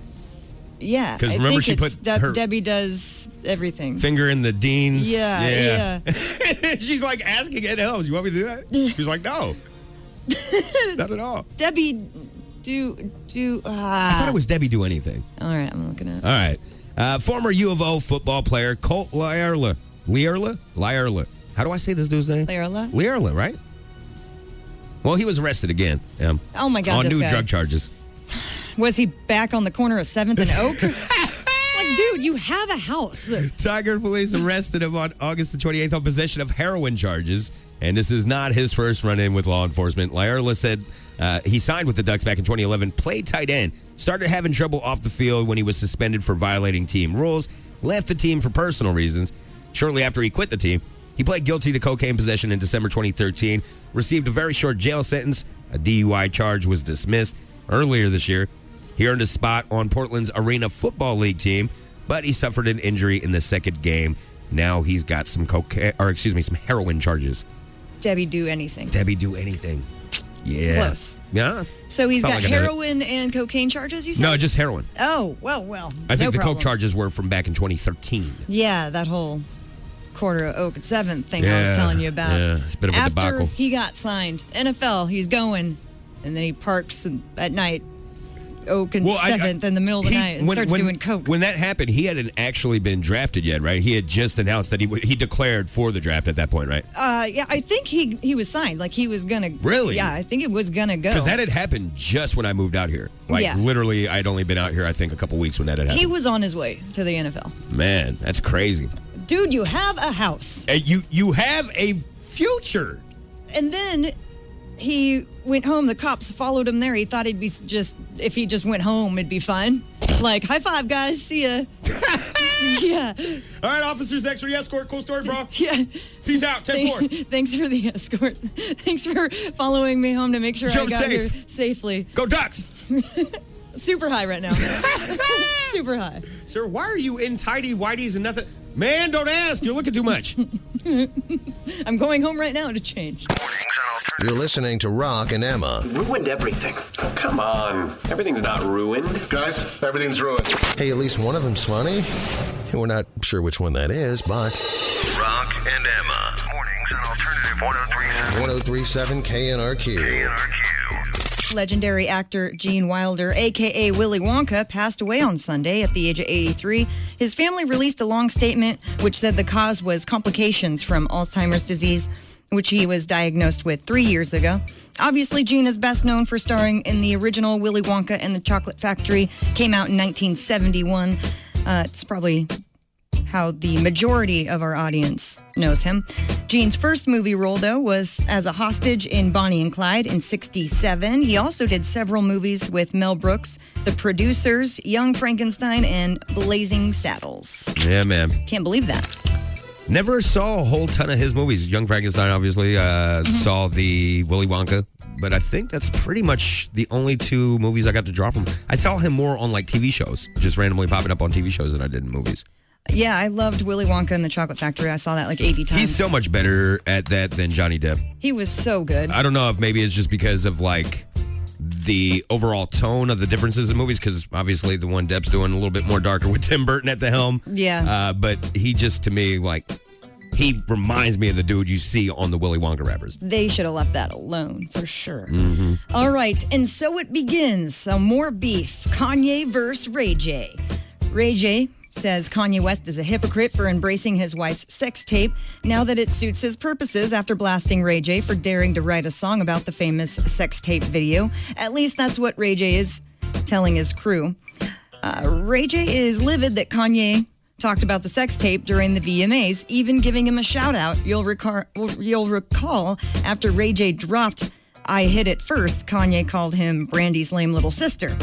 S8: Yeah,
S7: 'Cause
S8: I
S7: remember
S8: think
S7: she
S8: it's
S7: put
S8: Deb-
S7: her-
S8: Debbie does everything.
S7: Finger in the Dean's.
S8: Yeah, yeah.
S7: She's like asking Ed Helms, you want me to do that? She's like, no. Not at all.
S8: Debbie, do do.
S7: I
S8: Ah.
S7: thought it was Debbie do anything.
S8: All right, I'm looking at.
S7: All right. Uh, former U of O football player Colt Lierla. Lierla? Lierla. How do I say this dude's name?
S8: Lierla?
S7: Lierla, right? Well, he was arrested again. Um,
S8: Oh my God,
S7: on
S8: this
S7: new
S8: guy.
S7: drug charges.
S8: Was he back on the corner of seventh and Oak? Like, dude, you have a house.
S7: Tiger police arrested him on August the twenty-eighth on possession of heroin charges. And this is not his first run-in with law enforcement. Laierla said uh, he signed with the Ducks back in twenty eleven, played tight end, started having trouble off the field when he was suspended for violating team rules, left the team for personal reasons. Shortly after he quit the team, he pled guilty to cocaine possession in December twenty thirteen, received a very short jail sentence. A D U I charge was dismissed earlier this year. He earned a spot on Portland's Arena Football League team, but he suffered an injury in the second game. Now he's got some cocaine, or excuse me, some heroin charges.
S8: Debbie do anything.
S7: Debbie do anything. Yeah.
S8: Close.
S7: Yeah.
S8: So he's
S7: Felt
S8: got
S7: like I heard it.
S8: heroin and cocaine charges, you said?
S7: No, just heroin.
S8: Oh, well, well.
S7: I think
S8: no
S7: the
S8: problem.
S7: coke charges were from back in twenty thirteen.
S8: Yeah, that whole quarter of Oak at seventh thing I
S7: Yeah,
S8: was telling you about.
S7: yeah, it's a bit of a
S8: After
S7: debacle.
S8: he got signed, N F L, he's going, and then he parks at night, Oak and
S7: Well, I- I-
S8: seventh in the middle of the
S7: he-
S8: night and
S7: when-
S8: starts
S7: when-
S8: doing coke.
S7: When that happened, he hadn't actually been drafted yet, right? He had just announced that he w- he declared for the draft at that point, right?
S8: Uh, yeah, I think he he was signed. Like he was gonna.
S7: Really?
S8: Yeah, I think it was gonna go.
S7: Because that had happened just when I moved out here. Like,
S8: Yeah.
S7: literally, I'd only been out here, I think, a couple weeks when that had happened.
S8: He was on his way to the N F L.
S7: Man, that's crazy.
S8: Dude, you have a house.
S7: And you, you have a future.
S8: And then he went home. The cops followed him there. He thought he'd be just, if he just went home, it'd be fine. Like, high five, guys. See ya. Yeah.
S7: All right, officers, extra escort. Cool story, bro.
S8: Yeah.
S7: Peace out. ten four.
S8: Thanks for the escort. Thanks for following me home to make sure
S7: Show
S8: I got
S7: safe.
S8: here safely.
S7: Go Ducks.
S8: Super high right now. Super high.
S7: Sir, why are you in tidy whities and nothing? Man, don't ask. You're looking too much.
S8: I'm going home right now to change.
S1: You're listening to Rock and Emma.
S10: Ruined everything. Oh, come on. Everything's not ruined.
S11: Guys, everything's ruined.
S1: Hey, at least one of them's funny. We're not sure which one that is, but
S12: Rock and Emma. Mornings on Alternative one oh three seven.
S1: one oh three seven K N R Q.
S12: K N R Q.
S8: Legendary actor Gene Wilder, a k a. Willy Wonka, passed away on Sunday at the age of eighty-three. His family released a long statement which said the cause was complications from Alzheimer's disease, which he was diagnosed with three years ago. Obviously, Gene is best known for starring in the original Willy Wonka and the Chocolate Factory. Came out in nineteen seventy-one. Uh, it's probably how the majority of our audience knows him. Gene's first movie role, though, was as a hostage in Bonnie and Clyde in sixty-seven. He also did several movies with Mel Brooks, The Producers, Young Frankenstein, and Blazing Saddles.
S7: Yeah, man.
S8: Can't believe that.
S7: Never saw a whole ton of his movies. Young Frankenstein, obviously. Uh,
S8: Mm-hmm.
S7: Saw the Willy Wonka. But I think that's pretty much the only two movies I got to draw from. I saw him more on like T V shows, just randomly popping up on T V shows than I did in movies.
S8: Yeah, I loved Willy Wonka and the Chocolate Factory. I saw that like eighty times.
S7: He's so much better at that than Johnny Depp.
S8: He was so good.
S7: I don't know if maybe it's just because of like the overall tone of the differences in movies, because obviously the one Depp's doing a little bit more darker with Tim Burton at the helm.
S8: Yeah.
S7: Uh, but he just, to me, like, he reminds me of the dude you see on the Willy Wonka wrappers.
S8: They should have left that alone, for sure.
S7: Mm-hmm.
S8: All right, and so it begins. Some more beef. Kanye versus Ray J. Ray J says Kanye West is a hypocrite for embracing his wife's sex tape now that it suits his purposes after blasting Ray J for daring to write a song about the famous sex tape video. At least that's what Ray J is telling his crew. Uh, Ray J is livid that Kanye talked about the sex tape during the V M As, even giving him a shout out. You'll recall, you'll recall after Ray J dropped I Hit It First, Kanye called him Brandy's lame little sister.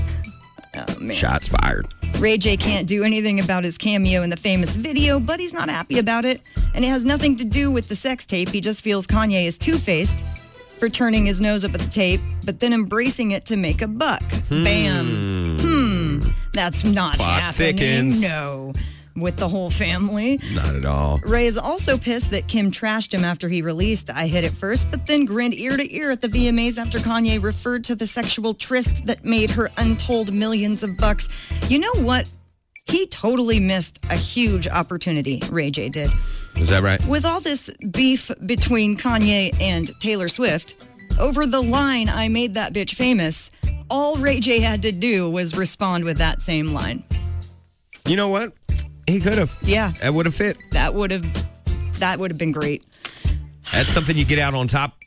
S8: Oh, man.
S7: Shots fired.
S8: Ray J can't do anything about his cameo in the famous video, but he's not happy about it. And it has nothing to do with the sex tape. He just feels Kanye is two-faced for turning his nose up at the tape, but then embracing it to make a buck.
S7: Hmm.
S8: Bam. Hmm. That's not
S7: Plot
S8: happening.
S7: thickens.
S8: No. With the whole family.
S7: Not at all.
S8: Ray is also pissed that Kim trashed him after he released I Hit It First, but then grinned ear to ear at the V M As after Kanye referred to the sexual tryst that made her untold millions of bucks. You know what? He totally missed a huge opportunity, Ray J did.
S7: Is that right?
S8: With all this beef between Kanye and Taylor Swift, over the line, I made that bitch famous, all Ray J had to do was respond with that same line.
S7: You know what? He could have.
S8: Yeah.
S7: That would have fit.
S8: That would have that would have been great.
S7: That's something you get out on top.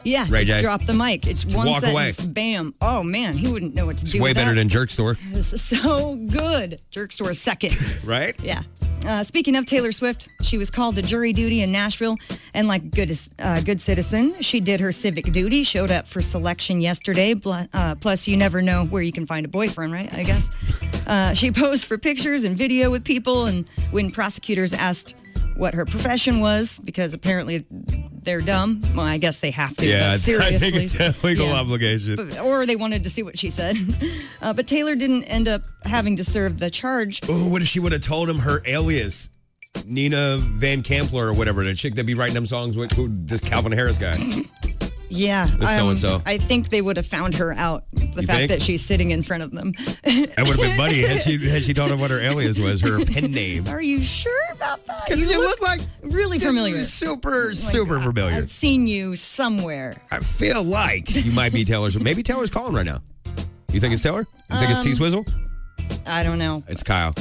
S8: Yeah,
S7: Ray J.
S8: drop the mic. It's one
S7: walk
S8: sentence,
S7: away.
S8: bam. Oh, man, he wouldn't know what to
S7: It's
S8: do
S7: way
S8: with
S7: better
S8: that.
S7: than Jerk Store.
S8: This is so good. Jerk Store second.
S7: Right?
S8: Yeah. Uh, speaking of Taylor Swift, she was called to jury duty in Nashville, and like good uh, good citizen, she did her civic duty, showed up for selection yesterday. Uh, plus, you never know where you can find a boyfriend, right? I guess. Uh, she posed for pictures and video with people, and when prosecutors asked what her profession was, because apparently they're dumb. Well, I guess they have to.
S7: Yeah,
S8: but seriously.
S7: I think it's a legal
S8: Yeah.
S7: obligation.
S8: But, or they wanted to see what she said. Uh, but Taylor didn't end up having to serve the charge.
S7: Ooh, what if she would have told him her alias? Nina Van Campler or whatever, the chick that be writing them songs with who, this Calvin Harris guy.
S8: Yeah.
S7: This
S8: um,
S7: so-and-so.
S8: I think they would have found her out. The
S7: You
S8: fact
S7: think?
S8: that she's sitting in front of them.
S7: That would have been funny had she, had she told him what her alias was, her pen name.
S8: Are you sure about that?
S7: Because you look like
S8: really familiar.
S7: Super, super familiar.
S8: I've seen you somewhere.
S7: I feel like you might be Taylor's. Maybe Taylor's calling right now. You think it's Taylor? You think it's T Swizzle?
S8: I don't know.
S7: It's Kyle.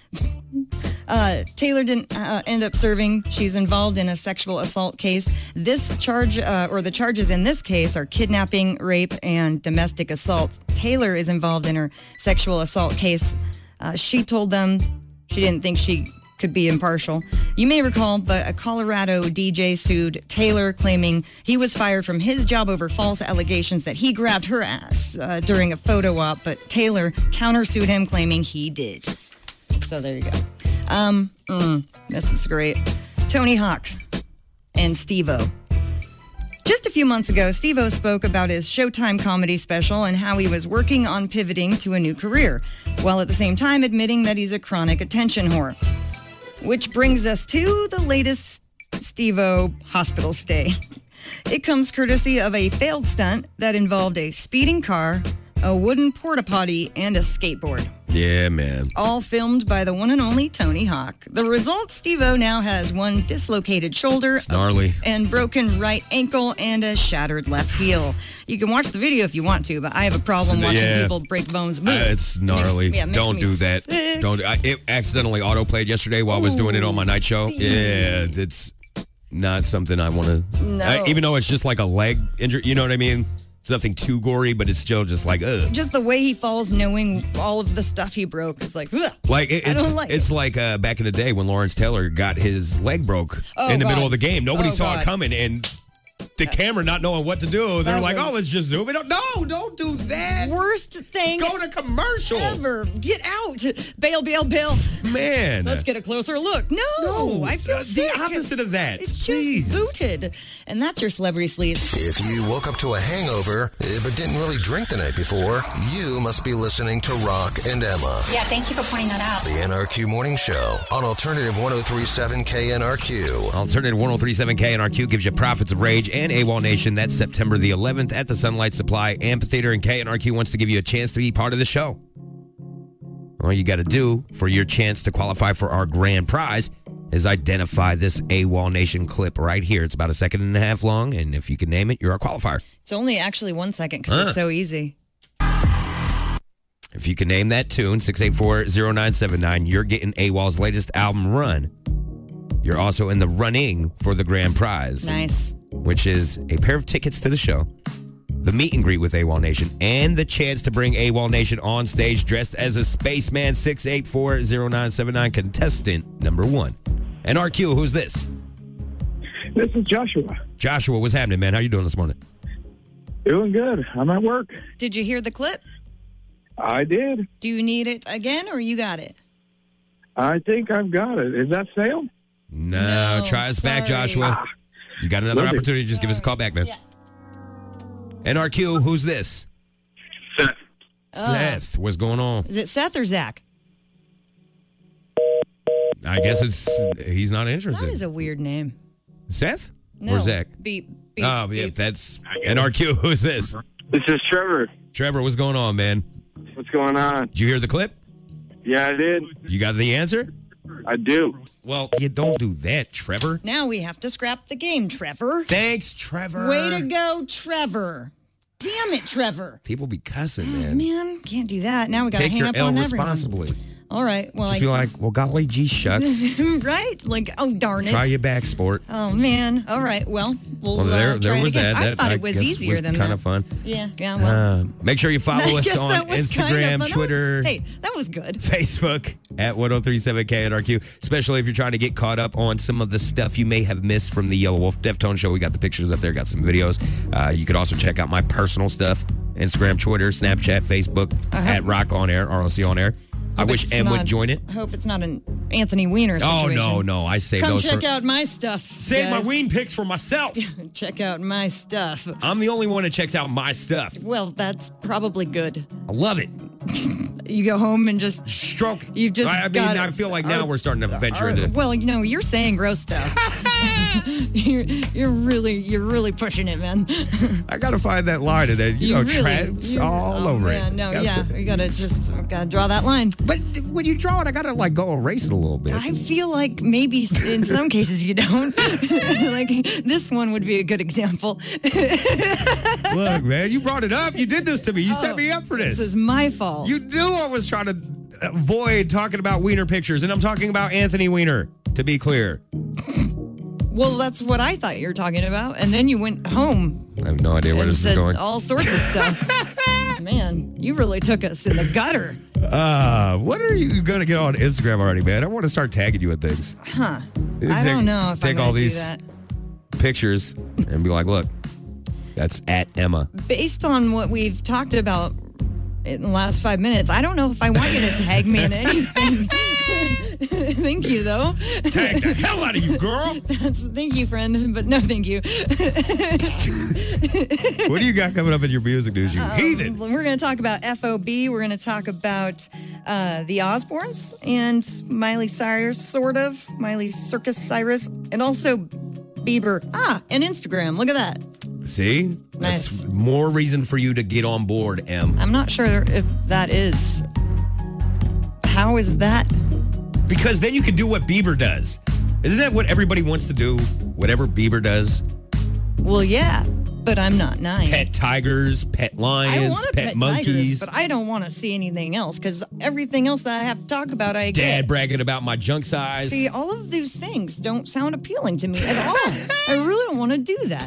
S8: Uh, Taylor didn't uh, end up serving. She's involved in a sexual assault case. This charge, uh, or the charges in this case, are kidnapping, rape, and domestic assault. Taylor is involved in her sexual assault case. Uh, she told them she didn't think she could be impartial. You may recall, but a Colorado D J sued Taylor, claiming he was fired from his job over false allegations that he grabbed her ass uh, during a photo op, but Taylor countersued him, claiming he did. So there you go. Um, mm, this is great. Tony Hawk and Steve-O. Just a few months ago, Steve-O spoke about his Showtime comedy special and how he was working on pivoting to a new career, while at the same time admitting that he's a chronic attention whore. Which brings us to the latest Steve-O hospital stay. It comes courtesy of a failed stunt that involved a speeding car, a wooden porta potty, and a skateboard.
S7: Yeah, man.
S8: All filmed by the one and only Tony Hawk. The result, Steve-O now has one dislocated shoulder,
S7: Gnarly.
S8: and broken right ankle, and a shattered left heel. You can watch the video if you want to, but I have a problem watching
S7: Yeah.
S8: people break bones.
S7: Uh, it's gnarly.
S8: Makes- yeah, makes
S7: Don't
S8: me
S7: do that.
S8: sick.
S7: Don't. I, it accidentally autoplayed yesterday while I was doing it on my night show. Yeah, it's not something I want to.
S8: No.
S7: Even though it's just like a leg injury, you know what I mean? It's nothing too gory, but it's still just like, ugh.
S8: Just the way he falls, knowing all of the stuff he broke, is like, ugh.
S7: Like it,
S8: I
S7: it's
S8: don't like
S7: it's like uh, back in the day when Lawrence Taylor got his leg broke
S8: Oh,
S7: in the
S8: God.
S7: middle of the game. Nobody
S8: Oh,
S7: saw
S8: God.
S7: it coming, and the camera not knowing what to do. They're
S8: That
S7: like,
S8: was-
S7: "Oh, let's just zoom it up." No, don't do that.
S8: Worst thing
S7: Go to commercial,
S8: ever. Get out. Bail, bail, bail.
S7: man.
S8: Let's get a closer look. No,
S7: No,
S8: I feel
S7: uh, the
S8: sick.
S7: opposite of that.
S8: It's just
S7: Jeez.
S8: booted. And that's your celebrity sleeve.
S1: If you woke up to a hangover eh, but didn't really drink the night before, you must be listening to Rock and Emma.
S11: Yeah, thank you for pointing that out.
S1: The N R Q Morning Show on Alternative one oh three point seven K N R Q.
S7: Alternative one oh three point seven K N R Q gives you Prophets of Rage and AWOL Nation. That's September the eleventh at the Sunlight Supply Amphitheater, and K N R Q wants to give you a chance to be part of the show. All you got to do for your chance to qualify for our grand prize is identify this AWOL Nation clip right here. It's about a second and a half long, and if you can name it, you're a qualifier.
S8: It's only actually one second because
S7: Huh.
S8: it's so easy.
S7: If you can name that tune, six eight four, zero nine seven nine, you're getting AWOL's latest album, Run. You're also in the running for the grand prize.
S8: Nice.
S7: Which is a pair of tickets to the show, the meet and greet with AWOL Nation, and the chance to bring AWOL Nation on stage dressed as a spaceman. Six eight four, zero nine seven nine, contestant number one. And R Q, who's this?
S13: This is Joshua.
S7: Joshua, what's happening, man? How you doing this morning?
S13: Doing good. I'm at work.
S8: Did you hear the clip?
S13: I did.
S8: Do you need it again or you got it?
S13: I think I've got it. Is that sale?
S7: No,
S8: No,
S7: try us back,
S8: sorry.
S7: Joshua. You got another
S13: Will do.
S7: opportunity. Just give us a call back, man.
S8: Yeah.
S7: And R Q, who's this?
S13: Seth.
S8: Oh.
S7: Seth, what's going on?
S8: Is it Seth or Zach?
S7: I guess it's he's not
S8: That
S7: interested.
S8: is a weird name.
S7: Seth
S8: No.
S7: or Zach?
S8: Beep. Beep.
S7: Oh, yeah,
S8: beep.
S7: that's and R Q. Who's this?
S13: This is Trevor.
S7: Trevor, what's going on, man?
S13: What's going on?
S7: Did you hear the clip?
S13: Yeah, I did.
S7: You got the answer?
S13: I do.
S7: Well, you don't do that, Trevor.
S8: Now we have to scrap the game, Trevor.
S7: Thanks, Trevor.
S8: Way to go, Trevor. Damn it, Trevor.
S7: People be cussing,
S8: Oh,
S7: man.
S8: man, can't do that. Now we got to
S7: Take
S8: hang
S7: your
S8: up
S7: L
S8: on
S7: responsibly.
S8: everyone. All right. Well,
S7: Just
S8: I
S7: feel like, well, golly gee shucks.
S8: right? Like, oh, darn it.
S7: Try your back, sport.
S8: Oh, man. All right. Well, we'll,
S7: Well, there,
S8: uh,
S7: there
S8: try
S7: was
S8: it again.
S7: that.
S8: I
S7: that
S8: thought
S7: I
S8: it was
S7: guess
S8: easier
S7: was
S8: than
S7: kind
S8: that.
S7: of fun.
S8: Yeah. Yeah. Well,
S7: Uh, make sure you follow
S8: I
S7: us
S8: guess
S7: on
S8: that was
S7: Instagram,
S8: kind of fun.
S7: Twitter.
S8: Hey, that was good.
S7: Facebook at ten thirty-seven K N R Q, especially if you're trying to get caught up on some of the stuff you may have missed from the Yellow Wolf Deftone show. We got the pictures up there, got some videos. Uh, you could also check out my personal stuff, Instagram, Twitter, Snapchat, Facebook,
S8: Uh-huh.
S7: at Rock On Air, R O C On Air. I
S8: Hope
S7: wish
S8: it's
S7: M
S8: not-
S7: would join it.
S8: I hope it's not an Anthony Weiner
S7: Oh,
S8: situation.
S7: no, no. I save
S8: Come
S7: those
S8: check
S7: for...
S8: out my stuff.
S7: Save my
S8: guys.
S7: ween picks for myself.
S8: Check out my stuff.
S7: I'm the only one that checks out my stuff.
S8: Well, that's probably good.
S7: I love it.
S8: You go home and just
S7: stroke.
S8: You've just
S7: I, I mean,
S8: got
S7: I feel like now
S8: our-
S7: we're starting to venture
S8: our-
S7: into.
S8: Well, you know, you're saying gross stuff. you're, you're really, you're really pushing it, man.
S7: I gotta find that line, and then you,
S8: You
S7: know,
S8: really-
S7: trans
S8: you-
S7: all
S8: oh,
S7: over
S8: man,
S7: it.
S8: No,
S7: Gotta
S8: yeah,
S7: say-
S8: you gotta just gotta draw that line.
S7: But when you draw it, I gotta like go erase it a little bit.
S8: I feel like maybe in some cases you don't. Like this one would be a good example.
S7: Look, man, you brought it up. You did this to me. You set
S8: Oh,
S7: me up for this.
S8: This is my fault.
S7: You knew I was trying to avoid talking about Wiener pictures, and I'm talking about Anthony Weiner, to be clear.
S8: Well, that's what I thought you were talking about, and then you went home
S7: I have no idea where
S8: and
S7: this is
S8: said
S7: going.
S8: all sorts of stuff. Man, you really took us in the gutter.
S7: Uh, when are you going to get on Instagram already, man? I want to start tagging you in things.
S8: Huh.
S7: You
S8: I
S7: take-
S8: don't know if
S7: Take
S8: I'm
S7: all
S8: gonna do
S7: these
S8: that.
S7: pictures and be like, look, that's at Emma.
S8: Based on what we've talked about in the last five minutes, I don't know if I want you to tag me in anything. Thank you, though.
S7: Tag the hell out of you, girl.
S8: That's, thank you, friend, but no thank you.
S7: What do you got coming up in your music news, you
S8: Um,
S7: heathen?
S8: We're going to talk about F O B. We're going to talk about uh, the Osbournes and Miley Cyrus, sort of. Miley Circus Cyrus, and also Bieber. Ah, and Instagram. Look at that.
S7: See?
S8: Nice.
S7: That's more reason for you to get on board, Em.
S8: I'm not sure if that is. How is that?
S7: Because then you can do what Bieber does. Isn't that what everybody wants to do? Whatever Bieber does?
S8: Well, yeah, but I'm not nine.
S7: Pet tigers, pet
S8: I
S7: lions,
S8: want to
S7: pet,
S8: pet
S7: monkeys.
S8: tigers, but I don't want to see anything else because everything else that I have to talk about, I
S7: Dad
S8: get.
S7: bragging about my junk size.
S8: See, all of those things don't sound appealing to me at all. I really don't want to do that.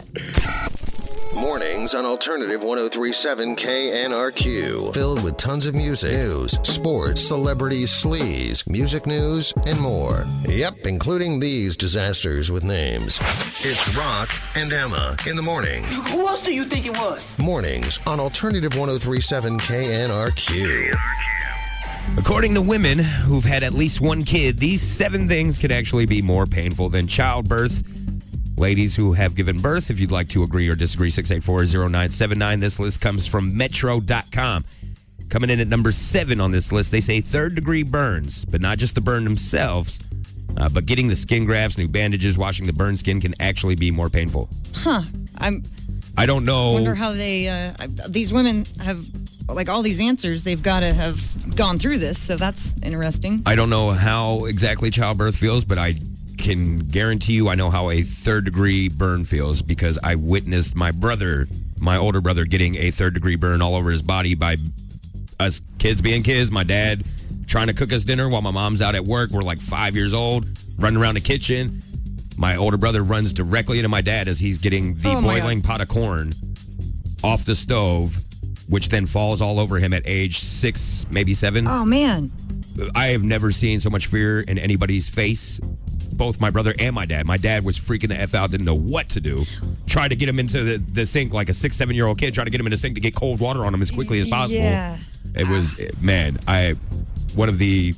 S1: Mornings on Alternative ten thirty-seven K N R Q. Filled with tons of music, news, sports, celebrities, sleaze, music news, and more. Yep, including these disasters with names. It's Rock and Emma in the morning.
S4: Who else do you think it was?
S1: Mornings on Alternative ten thirty-seven K N R Q.
S7: According to women who've had at least one kid, these seven things could actually be more painful than childbirth. Ladies who have given birth, if you'd like to agree or disagree, six eight four, zero nine seven nine. This list comes from Metro dot com. Coming in at number seven on this list, they say third-degree burns, but not just the burn themselves, uh, but getting the skin grafts, new bandages, washing the burned skin can actually be more painful.
S8: Huh. I'm.
S7: I don't know.
S8: wonder how they. Uh, I- these women have, like, all these answers. They've got to have gone through this, so that's interesting.
S7: I don't know how exactly childbirth feels, but I can guarantee you I know how a third degree burn feels because I witnessed my brother, my older brother, getting a third degree burn all over his body by us kids being kids. My dad trying to cook us dinner while my mom's out at work. We're like five years old, running around the kitchen. My older brother runs directly into my dad as he's getting the
S8: Oh, my
S7: boiling pot of corn off the stove, which then falls all over him at age six, maybe seven.
S8: Oh, man.
S7: I have never seen so much fear in anybody's face. Both my brother and my dad. My dad was freaking the F out, didn't know what to do. Tried to get him into the, the sink like a six, seven-year-old kid, trying to get him in the sink to get cold water on him as quickly as possible.
S8: Yeah.
S7: It was, man, I one of the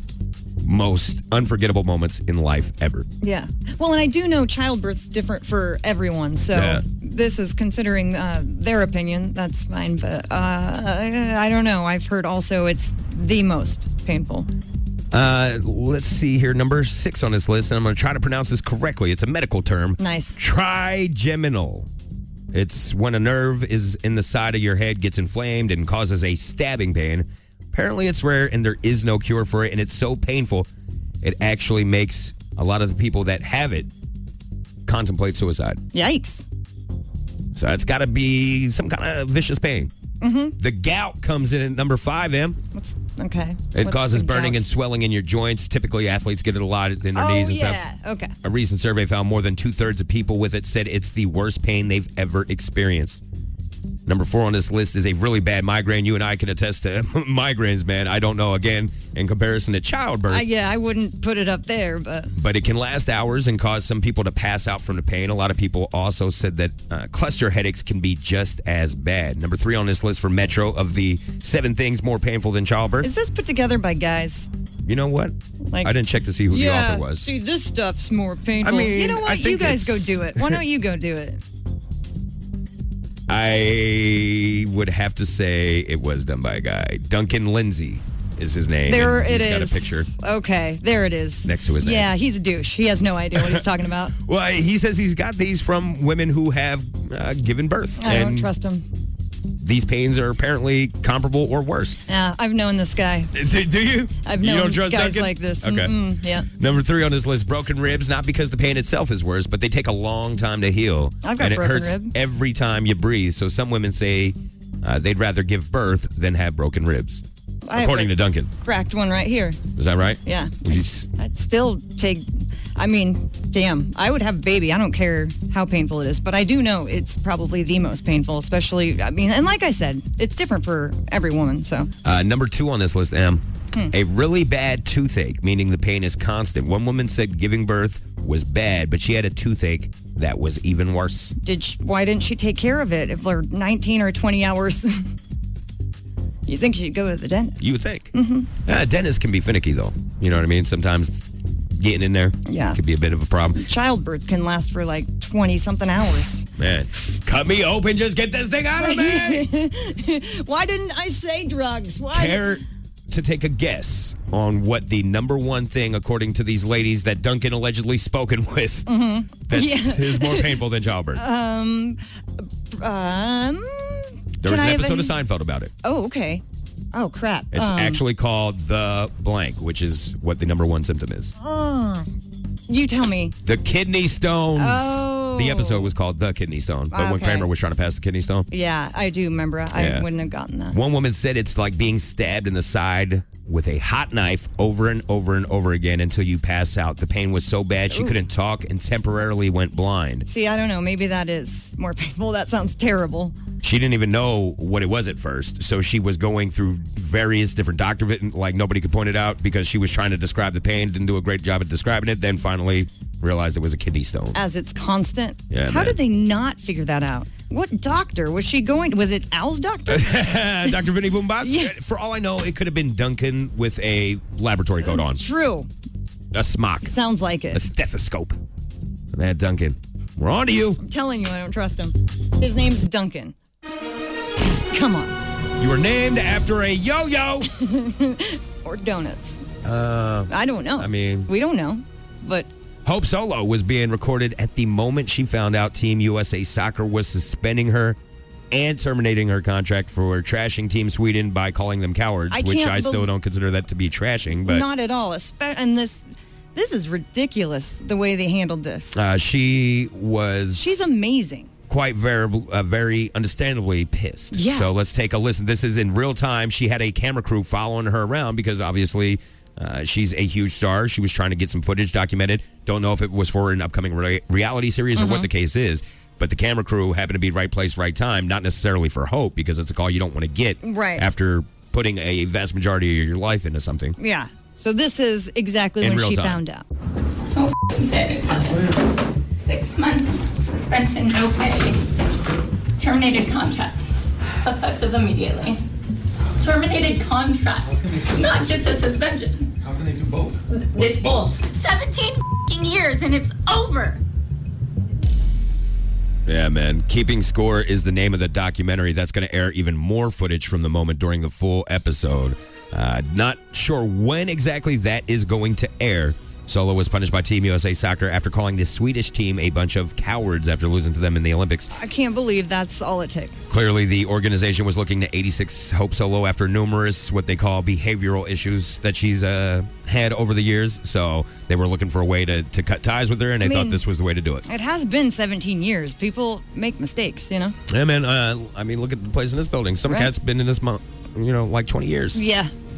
S7: most unforgettable moments in life ever.
S8: Yeah. Well, and I do know childbirth's different for everyone, so
S7: Yeah.
S8: this is considering uh, their opinion. That's fine, but uh, I, I don't know. I've heard also it's the most painful.
S7: Uh, let's see here. Number six on this list, and I'm going to try to pronounce this correctly. It's a medical term.
S8: Nice.
S7: Trigeminal. It's when a nerve is in the side of your head gets inflamed and causes a stabbing pain. Apparently, it's rare and there is no cure for it, and it's so painful, it actually makes a lot of the people that have it contemplate suicide.
S8: Yikes.
S7: So it's got to be some kind of vicious pain.
S8: Mm-hmm.
S7: The gout comes in at number five, Em.
S8: What's Okay.
S7: It
S8: What's
S7: causes
S8: the
S7: burning
S8: gout?
S7: and swelling in your joints. Typically, athletes get it a lot in their
S8: Oh,
S7: knees and
S8: yeah.
S7: stuff.
S8: Okay.
S7: A recent survey found more than two-thirds of people with it said it's the worst pain they've ever experienced. Number four on this list is a really bad migraine. You and I can attest to migraines, man. I don't know, again, in comparison to childbirth.
S8: Uh, yeah, I wouldn't put it up there, but
S7: But it can last hours and cause some people to pass out from the pain. A lot of people also said that uh, cluster headaches can be just as bad. Number three on this list for Metro of the seven things more painful than childbirth.
S8: is this put together by guys?
S7: You know what?
S8: Like,
S7: I didn't check to see who
S8: yeah,
S7: the author was.
S8: See, this stuff's more painful.
S7: I mean,
S8: you know what?
S7: I think
S8: You guys go
S7: it's-
S8: do it. Why don't you go do it?
S7: I would have to say it was done by a guy. Duncan Lindsay is his name.
S8: There
S7: and
S8: it
S7: he's
S8: is.
S7: got a picture
S8: Okay, there it is.
S7: next to his name.
S8: Yeah, he's a douche. He has no idea what he's talking about.
S7: Well, he says he's got these from women who have uh, given birth.
S8: I don't
S7: and
S8: trust him.
S7: These pains are apparently comparable or worse.
S8: Yeah, I've known this guy.
S7: Do, do you?
S8: I've
S7: you
S8: known
S7: don't trust
S8: guys
S7: Duncan?
S8: like this.
S7: Okay.
S8: Mm-mm, yeah.
S7: Number three on this list, broken ribs, not because the pain itself is worse, but they take a long time to heal.
S8: I've got
S7: and
S8: a
S7: it
S8: broken
S7: hurts
S8: rib.
S7: every time you breathe. So some women say uh, they'd rather give birth than have broken ribs,
S8: I have
S7: according
S8: a
S7: to Duncan.
S8: Cracked one right here.
S7: Is that right?
S8: Yeah.
S7: Would you s-
S8: I'd still take, I mean, damn, I would have a baby. I don't care how painful it is, but I do know it's probably the most painful, especially, I mean, and like I said, it's different for every woman, so.
S7: Uh, number two on this list, Em,
S8: Hmm.
S7: a really bad toothache, meaning the pain is constant. One woman said giving birth was bad, but she had a toothache that was even worse.
S8: Did she, why didn't she take care of it if they're nineteen or twenty hours? You think she'd go to the dentist?
S7: You would think.
S8: Mm-hmm.
S7: Uh, dentists can be finicky, though. You know what I mean? Sometimes getting in there
S8: Yeah.
S7: could be a bit of a problem.
S8: Childbirth can last for like twenty something hours.
S7: Man, cut me open, just get this thing out of me.
S8: Why didn't I say drugs? Why?
S7: Care to take a guess on what the number one thing, according to these ladies that Duncan allegedly spoken with,
S8: Mhm.
S7: that
S8: Yeah.
S7: is more painful than childbirth?
S8: Um, um.
S7: There
S8: can
S7: was an
S8: I have
S7: episode
S8: a-
S7: of Seinfeld about it.
S8: Oh, okay. Oh, crap.
S7: It's
S8: Um,
S7: actually called the blank, which is what the number one symptom is.
S8: uh, you tell me.
S7: The kidney stones.
S8: Oh.
S7: The episode was called The Kidney Stone. But when
S8: Okay.
S7: Kramer was trying to pass the kidney stone.
S8: Yeah, I do remember. I
S7: Yeah.
S8: wouldn't have gotten that.
S7: One woman said it's like being stabbed in the side with a hot knife over and over and over again until you pass out. The pain was so bad she
S8: Ooh.
S7: couldn't talk and temporarily went blind.
S8: See, I don't know. Maybe that is more painful. That sounds terrible.
S7: She didn't even know what it was at first. So she was going through various different doctor visits, like nobody could point it out because she was trying to describe the pain, didn't do a great job at describing it, then finally realized it was a kidney stone.
S8: As it's constant.
S7: Yeah,
S8: How
S7: man.
S8: did they not figure that out? What doctor was she going? Was it Al's doctor?
S7: Doctor Vinny Boombox?
S8: Yeah.
S7: For all I know, it could have been Duncan with a laboratory coat on.
S8: True.
S7: A smock.
S8: Sounds like
S7: A
S8: it.
S7: stethoscope. Man, Duncan, we're on to you.
S8: I'm telling you, I don't trust him. His name's Duncan. Come on.
S7: You were named after a yo-yo.
S8: Or donuts.
S7: Uh,
S8: I don't know.
S7: I mean-
S8: we don't know. But
S7: Hope Solo was being recorded at the moment she found out Team U S A Soccer was suspending her and terminating her contract for trashing Team Sweden by calling them cowards,
S8: I
S7: which
S8: can't
S7: I still
S8: bel-
S7: don't consider that to be trashing. But
S8: not at all. Espe- And this, this is ridiculous the way they handled this.
S7: uh, she was
S8: She's amazing.
S7: quite very, uh, very understandably pissed.
S8: Yeah.
S7: So let's take a listen. This is in real time. She had a camera crew following her around because obviously uh, she's a huge star. She was trying to get some footage documented. Don't know if it was for an upcoming re- reality series or what the case is. But the camera crew happened to be right place, right time. Not necessarily for Hope because it's a call you don't want to get
S8: Right.
S7: after putting a vast majority of your life into something.
S8: Yeah. So this is exactly
S7: In
S8: when
S7: real
S8: she
S7: time.
S8: found out.
S11: No f***ing say. Six months suspension, no pay. Terminated contract. Effective immediately. Terminated contract. Not just a suspension.
S14: How can they do both?
S11: It's both. seventeen f***ing years and it's over.
S7: Yeah, man. Keeping Score is the name of the documentary. That's going to air even more footage from the moment during the full episode. Uh, not sure when exactly that is going to air. Solo was punished by Team U S A Soccer after calling the Swedish team a bunch of cowards after losing to them in the Olympics.
S8: I can't believe that's all it took.
S7: Clearly, the organization was looking to eighty-six Hope Solo after numerous what they call behavioral issues that she's uh, had over the years. So they were looking for a way to, to cut ties with her, and they
S8: I
S7: thought
S8: mean-
S7: this was the way to do it.
S8: It has been seventeen years. People make mistakes, you know?
S7: Yeah, man. Uh, I mean, look at the place in this building. Some
S8: Right.
S7: cat's been in this, mo- you know, like twenty years.
S8: Yeah.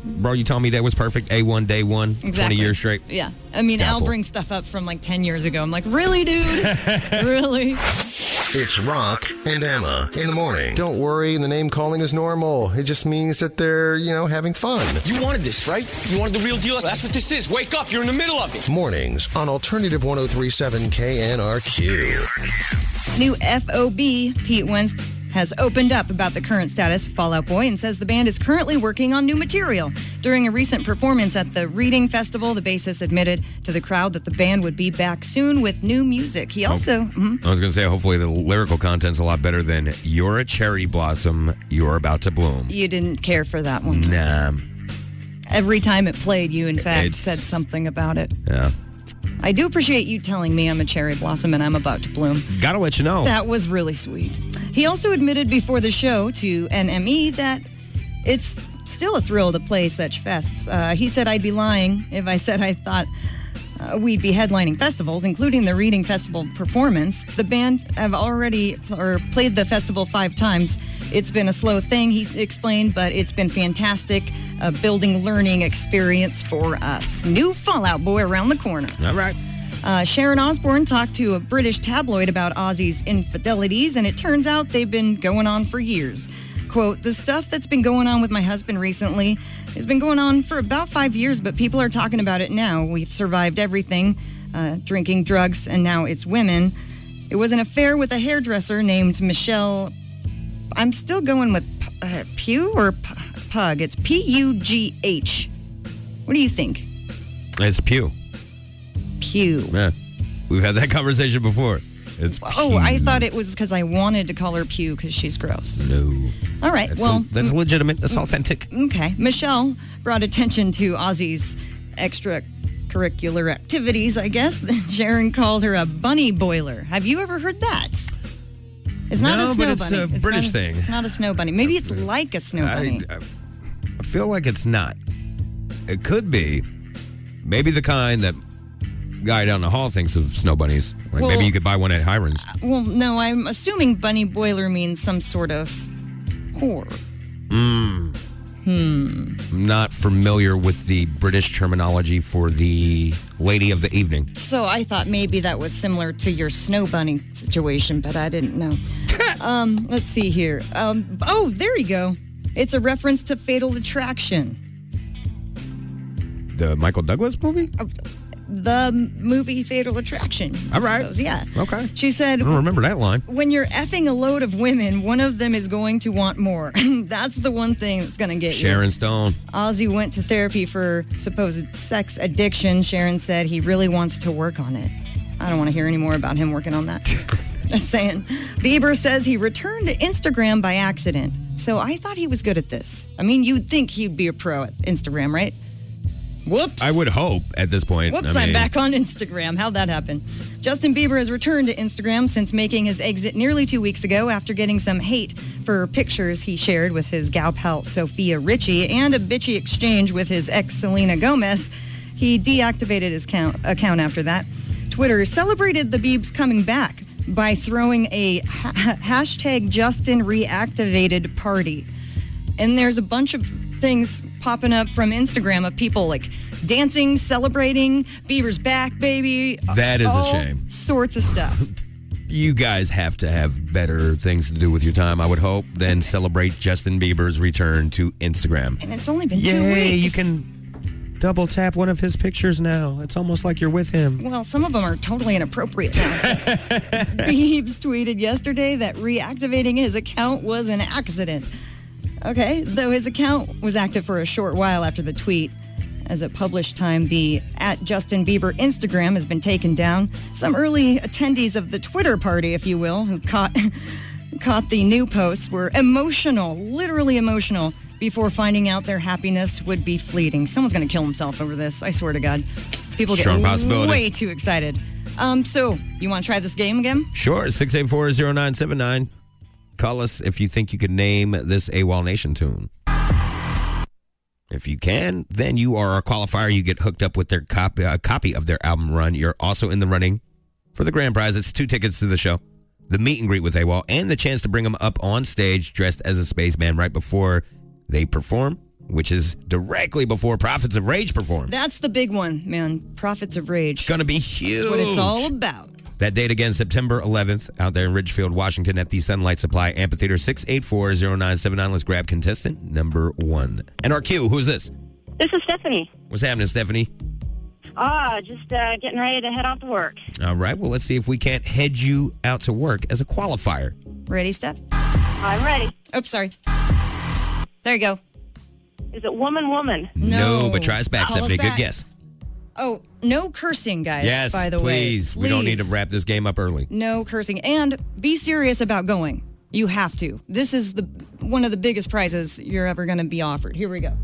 S7: Bro, you telling me that was perfect? A one, day one,
S8: Exactly.
S7: twenty years straight?
S8: Yeah. I mean, Al
S7: Doubtful.
S8: brings stuff up from like ten years ago. I'm like, really, dude? Really?
S1: It's Rock and Emma in the morning. Don't worry, the name calling is normal. It just means that they're, you know, having fun.
S2: You wanted this, right? You wanted the real deal? That's what this is. Wake up. You're in the middle of it.
S1: Mornings on Alternative one oh three point seven K N R Q.
S8: New F O B, Pete Wentz, has opened up about the current status of Fall Out Boy and says the band is currently working on new material. During a recent performance at the Reading Festival, the bassist admitted to the crowd that the band would be back soon with new music. He also...
S7: Oh.
S8: mhm.
S7: I was going to say, hopefully the lyrical content's a lot better than You're a Cherry Blossom, You're About to Bloom.
S8: You didn't care for that one.
S7: Nah.
S8: Every time it played, you, in fact,
S7: It's-
S8: said something about it.
S7: Yeah.
S8: I do appreciate you telling me I'm a cherry blossom and I'm about to bloom.
S7: Gotta let you know.
S8: That was really sweet. He also admitted before the show to N M E that it's still a thrill to play such fests. Uh, he said I'd be lying if I said I thought uh, we'd be headlining festivals, including the Reading Festival performance. The band have already or played the festival five times. It's been a slow thing, he explained, but it's been fantastic. A building learning experience for us. New Fall Out Boy around the corner.
S7: All right.
S8: Uh, Sharon Osbourne talked to a British tabloid about Ozzy's infidelities, and it turns out they've been going on for years. Quote, the stuff that's been going on with my husband recently has been going on for about five years, but people are talking about it now. We've survived everything, uh, drinking, drugs, and now it's women. It was an affair with a hairdresser named Michelle. I'm still going with uh, Pugh or P- Pug. It's P U G H. What do you think?
S7: It's Pew.
S8: Pew.
S7: Yeah. We've had that conversation before. It's
S8: Oh,
S7: Pew.
S8: I thought it was because I wanted to call her Pew because she's gross.
S7: No.
S8: All right,
S7: That's,
S8: well.
S7: that's legitimate. That's authentic.
S8: Okay. Michelle brought attention to Ozzy's extracurricular activities, I guess. Sharon called her a bunny boiler. Have you ever heard that? It's not
S7: No,
S8: a snow
S7: but it's
S8: bunny.
S7: a British
S8: not
S7: thing.
S8: It's not a snow bunny. Maybe it's like a snow bunny.
S7: I, I feel like it's not. It could be. Maybe the kind that guy down the hall thinks of snow bunnies. Like
S8: Well-
S7: maybe you could buy one at Hiram's.
S8: Well, no, I'm assuming bunny boiler means some sort of whore.
S7: Mm.
S8: Hmm.
S7: I'm not familiar with the British terminology for the lady of the evening.
S8: So I thought maybe that was similar to your snow bunny situation, but I didn't know. um, let's see here. Um, oh, there you go. It's a reference to Fatal Attraction.
S7: The Michael Douglas movie?
S8: The movie Fatal Attraction. I
S7: All right.
S8: suppose. Yeah.
S7: Okay.
S8: She said,
S7: I don't remember that line.
S8: when you're effing a load of women, one of them is going to want more. That's the one thing that's going to get you.
S7: Sharon Stone.
S8: Ozzy went to therapy for supposed sex addiction. Sharon said he really wants to work on it. I don't want to hear any more about him working on that. Just saying. Bieber says he returned to Instagram by accident. So I thought he was good at this. I mean, you'd think he'd be a pro at Instagram, right? Whoops.
S7: I would hope at this point.
S8: Whoops,
S7: I
S8: I'm
S7: mean,
S8: back on Instagram. How'd that happen? Justin Bieber has returned to Instagram since making his exit nearly two weeks ago after getting some hate for pictures he shared with his gal pal Sophia Richie and a bitchy exchange with his ex Selena Gomez. He deactivated his count, account after that. Twitter celebrated the Biebs coming back by throwing a ha- hashtag Justin reactivated party. And there's a bunch of things popping up from Instagram of people like dancing, celebrating, Bieber's back, baby.
S7: That is a
S8: all
S7: shame.
S8: Sorts of stuff.
S7: You guys have to have better things to do with your time, I would hope, than celebrate Justin Bieber's return to Instagram.
S8: And it's only been two
S7: Yay,
S8: weeks.
S7: you can double tap one of his pictures now. It's almost like you're with him.
S8: Well, some of them are totally inappropriate now. Biebs tweeted yesterday that reactivating his account was an accident. Okay, though his account was active for a short while after the tweet. As at published time, the at Justin Bieber Instagram has been taken down. Some early attendees of the Twitter party, if you will, who caught caught the new posts were emotional, literally emotional, before finding out their happiness would be fleeting. Someone's going to kill himself over this, I swear to God. People get
S7: Strong possibility.
S8: way too excited. Um, so, you want to try this game again?
S7: Sure, six eight four, zero nine seven nine. Call us if you think you could name this AWOL Nation tune. If you can, then you are a qualifier. You get hooked up with their copy, uh, copy of their album run. You're also in the running for the grand prize. It's two tickets to the show, the meet and greet with AWOL, and the chance to bring them up on stage dressed as a spaceman right before they perform. which is directly before Prophets of Rage perform.
S8: That's the big one, man. Prophets of Rage.
S7: It's going to be huge.
S8: That's what it's all about.
S7: That date again, September eleventh, out there in Ridgefield, Washington, at the Sunlight Supply Amphitheater, six eight four, zero nine seven nine. Let's grab contestant number one. N R Q, who's this?
S14: This is Stephanie.
S7: What's happening, Stephanie?
S14: Ah, just uh, getting ready to head off to work.
S7: All right, well, let's see if we can't head you out to work as a qualifier.
S8: Ready, Steph?
S14: I'm ready.
S8: Oops, sorry. There you go.
S14: Is it woman, woman?
S7: No,
S8: No.
S7: but try us back,
S8: Call us
S7: Stephanie. Good
S8: back.
S7: guess.
S8: Oh, no cursing, guys,
S7: Yes,
S8: by the
S7: please.
S8: way.
S7: We don't need to
S8: Please.
S7: wrap this game up early.
S8: No cursing. And be serious about going. You have to. This is the one of the biggest prizes you're ever going to be offered. Here we go.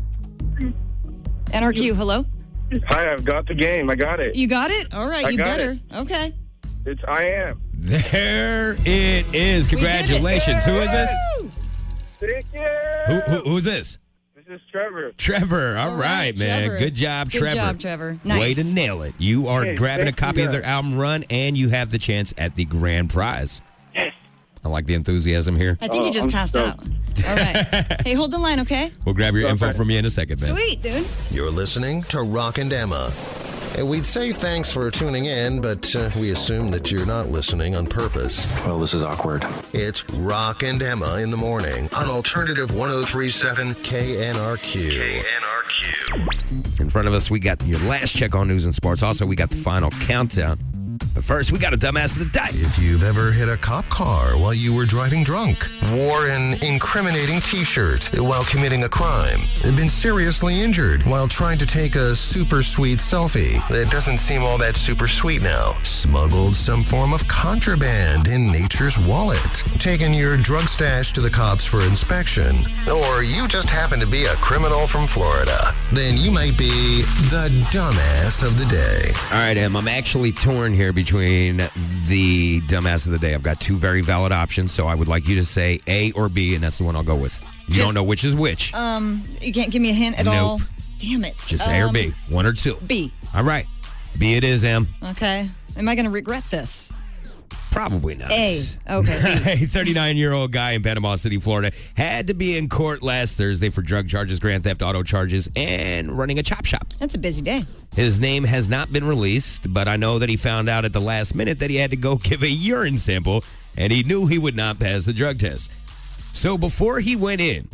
S8: N R Q, hello?
S13: Hi, I've got the game. I got it.
S8: You got it? All right,
S13: I
S8: you
S13: got
S8: better.
S13: it.
S8: Okay.
S13: It's I am.
S7: There it is. Congratulations. Who is this?
S8: Woo!
S13: Thank you.
S7: Who, who, who's this?
S13: This is Trevor.
S7: Trevor. All,
S8: All
S7: right,
S8: right,
S7: man.
S8: Trevor.
S7: Good job,
S8: Good
S7: Trevor.
S8: job, Trevor. Nice.
S7: Way to nail it. You are
S13: Hey,
S7: grabbing a
S13: thank
S7: copy
S13: you,
S7: of their
S13: guys.
S7: album Run, and you have the chance at the grand prize.
S13: Yes.
S7: I like the enthusiasm here.
S8: I think
S13: Oh,
S8: you just
S13: I'm
S8: passed
S13: stoked.
S8: out. All right. Hey, hold the line, okay?
S7: We'll grab your info
S13: Okay.
S7: from you in a second, man.
S8: Sweet, dude.
S1: You're listening to Rock and Emma. And we'd say thanks for tuning in, but uh, we assume that you're not listening on purpose.
S10: Well, this is awkward.
S1: It's Rock and Emma in the morning on Alternative ten thirty-seven K N R Q.
S12: K N R Q.
S7: In front of us, we got your last check on news and sports. Also, we got the final countdown. But first, we got a dumbass of the day.
S1: If you've ever hit a cop car while you were driving drunk, wore an incriminating t-shirt while committing a crime, been seriously injured while trying to take a super sweet selfie that doesn't seem all that super sweet now, smuggled some form of contraband in nature's wallet, taken your drug stash to the cops for inspection, or you just happen to be a criminal from Florida, then you might be the dumbass of the day.
S7: All right, Em, I'm actually torn here between the dumbass of the day. I've got two very valid options, so I would like you to say A or B, and that's the one I'll go with. You
S8: Just-
S7: don't know which is which.
S8: Um, you can't give me a hint at
S7: Nope.
S8: all? Damn it.
S7: Just A or
S8: Um,
S7: B. One or two.
S8: B.
S7: All right. B it is, Em.
S8: Okay. Am I going to regret this?
S7: Probably not.
S8: A. Okay.
S7: A thirty-nine-year-old guy in Panama City, Florida, had to be in court last Thursday for drug charges, grand theft auto charges, and running a chop shop.
S8: That's a busy day.
S7: His name has not been released, but I know that he found out at the last minute that he had to go give a urine sample, and he knew he would not pass the drug test. So before he went in,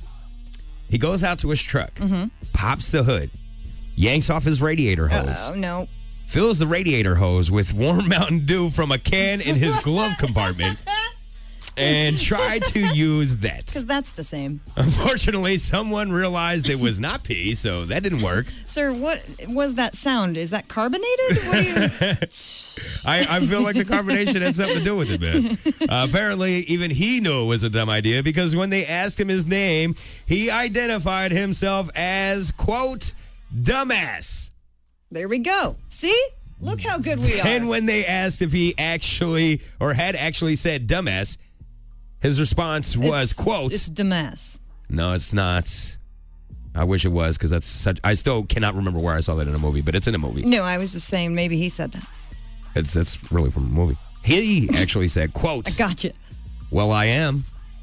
S7: he goes out to his truck, pops the hood, yanks off his radiator hose,
S8: Oh, no.
S7: fills the radiator hose with warm Mountain Dew from a can in his glove compartment, and tried to use that.
S8: Because that's the same.
S7: Unfortunately, someone realized it was not pee, so that didn't work.
S8: Sir, what was that sound? Is that carbonated? What are you...
S7: I, I feel like the carbonation had something to do with it, man. Uh, apparently, even he knew it was a dumb idea because when they asked him his name, he identified himself as, quote, dumbass.
S8: There we go. See? Look how good we are.
S7: And when they asked if he actually or had actually said dumbass, his response was,
S8: It's-
S7: quote,
S8: It's dumbass.
S7: no, it's not. I wish it was because that's such. I still cannot remember where I saw that in a movie, but it's in a movie.
S8: No, I was just saying maybe he said that.
S7: It's that's really from a movie. He actually said, quote,
S8: I got you.
S7: well, I am.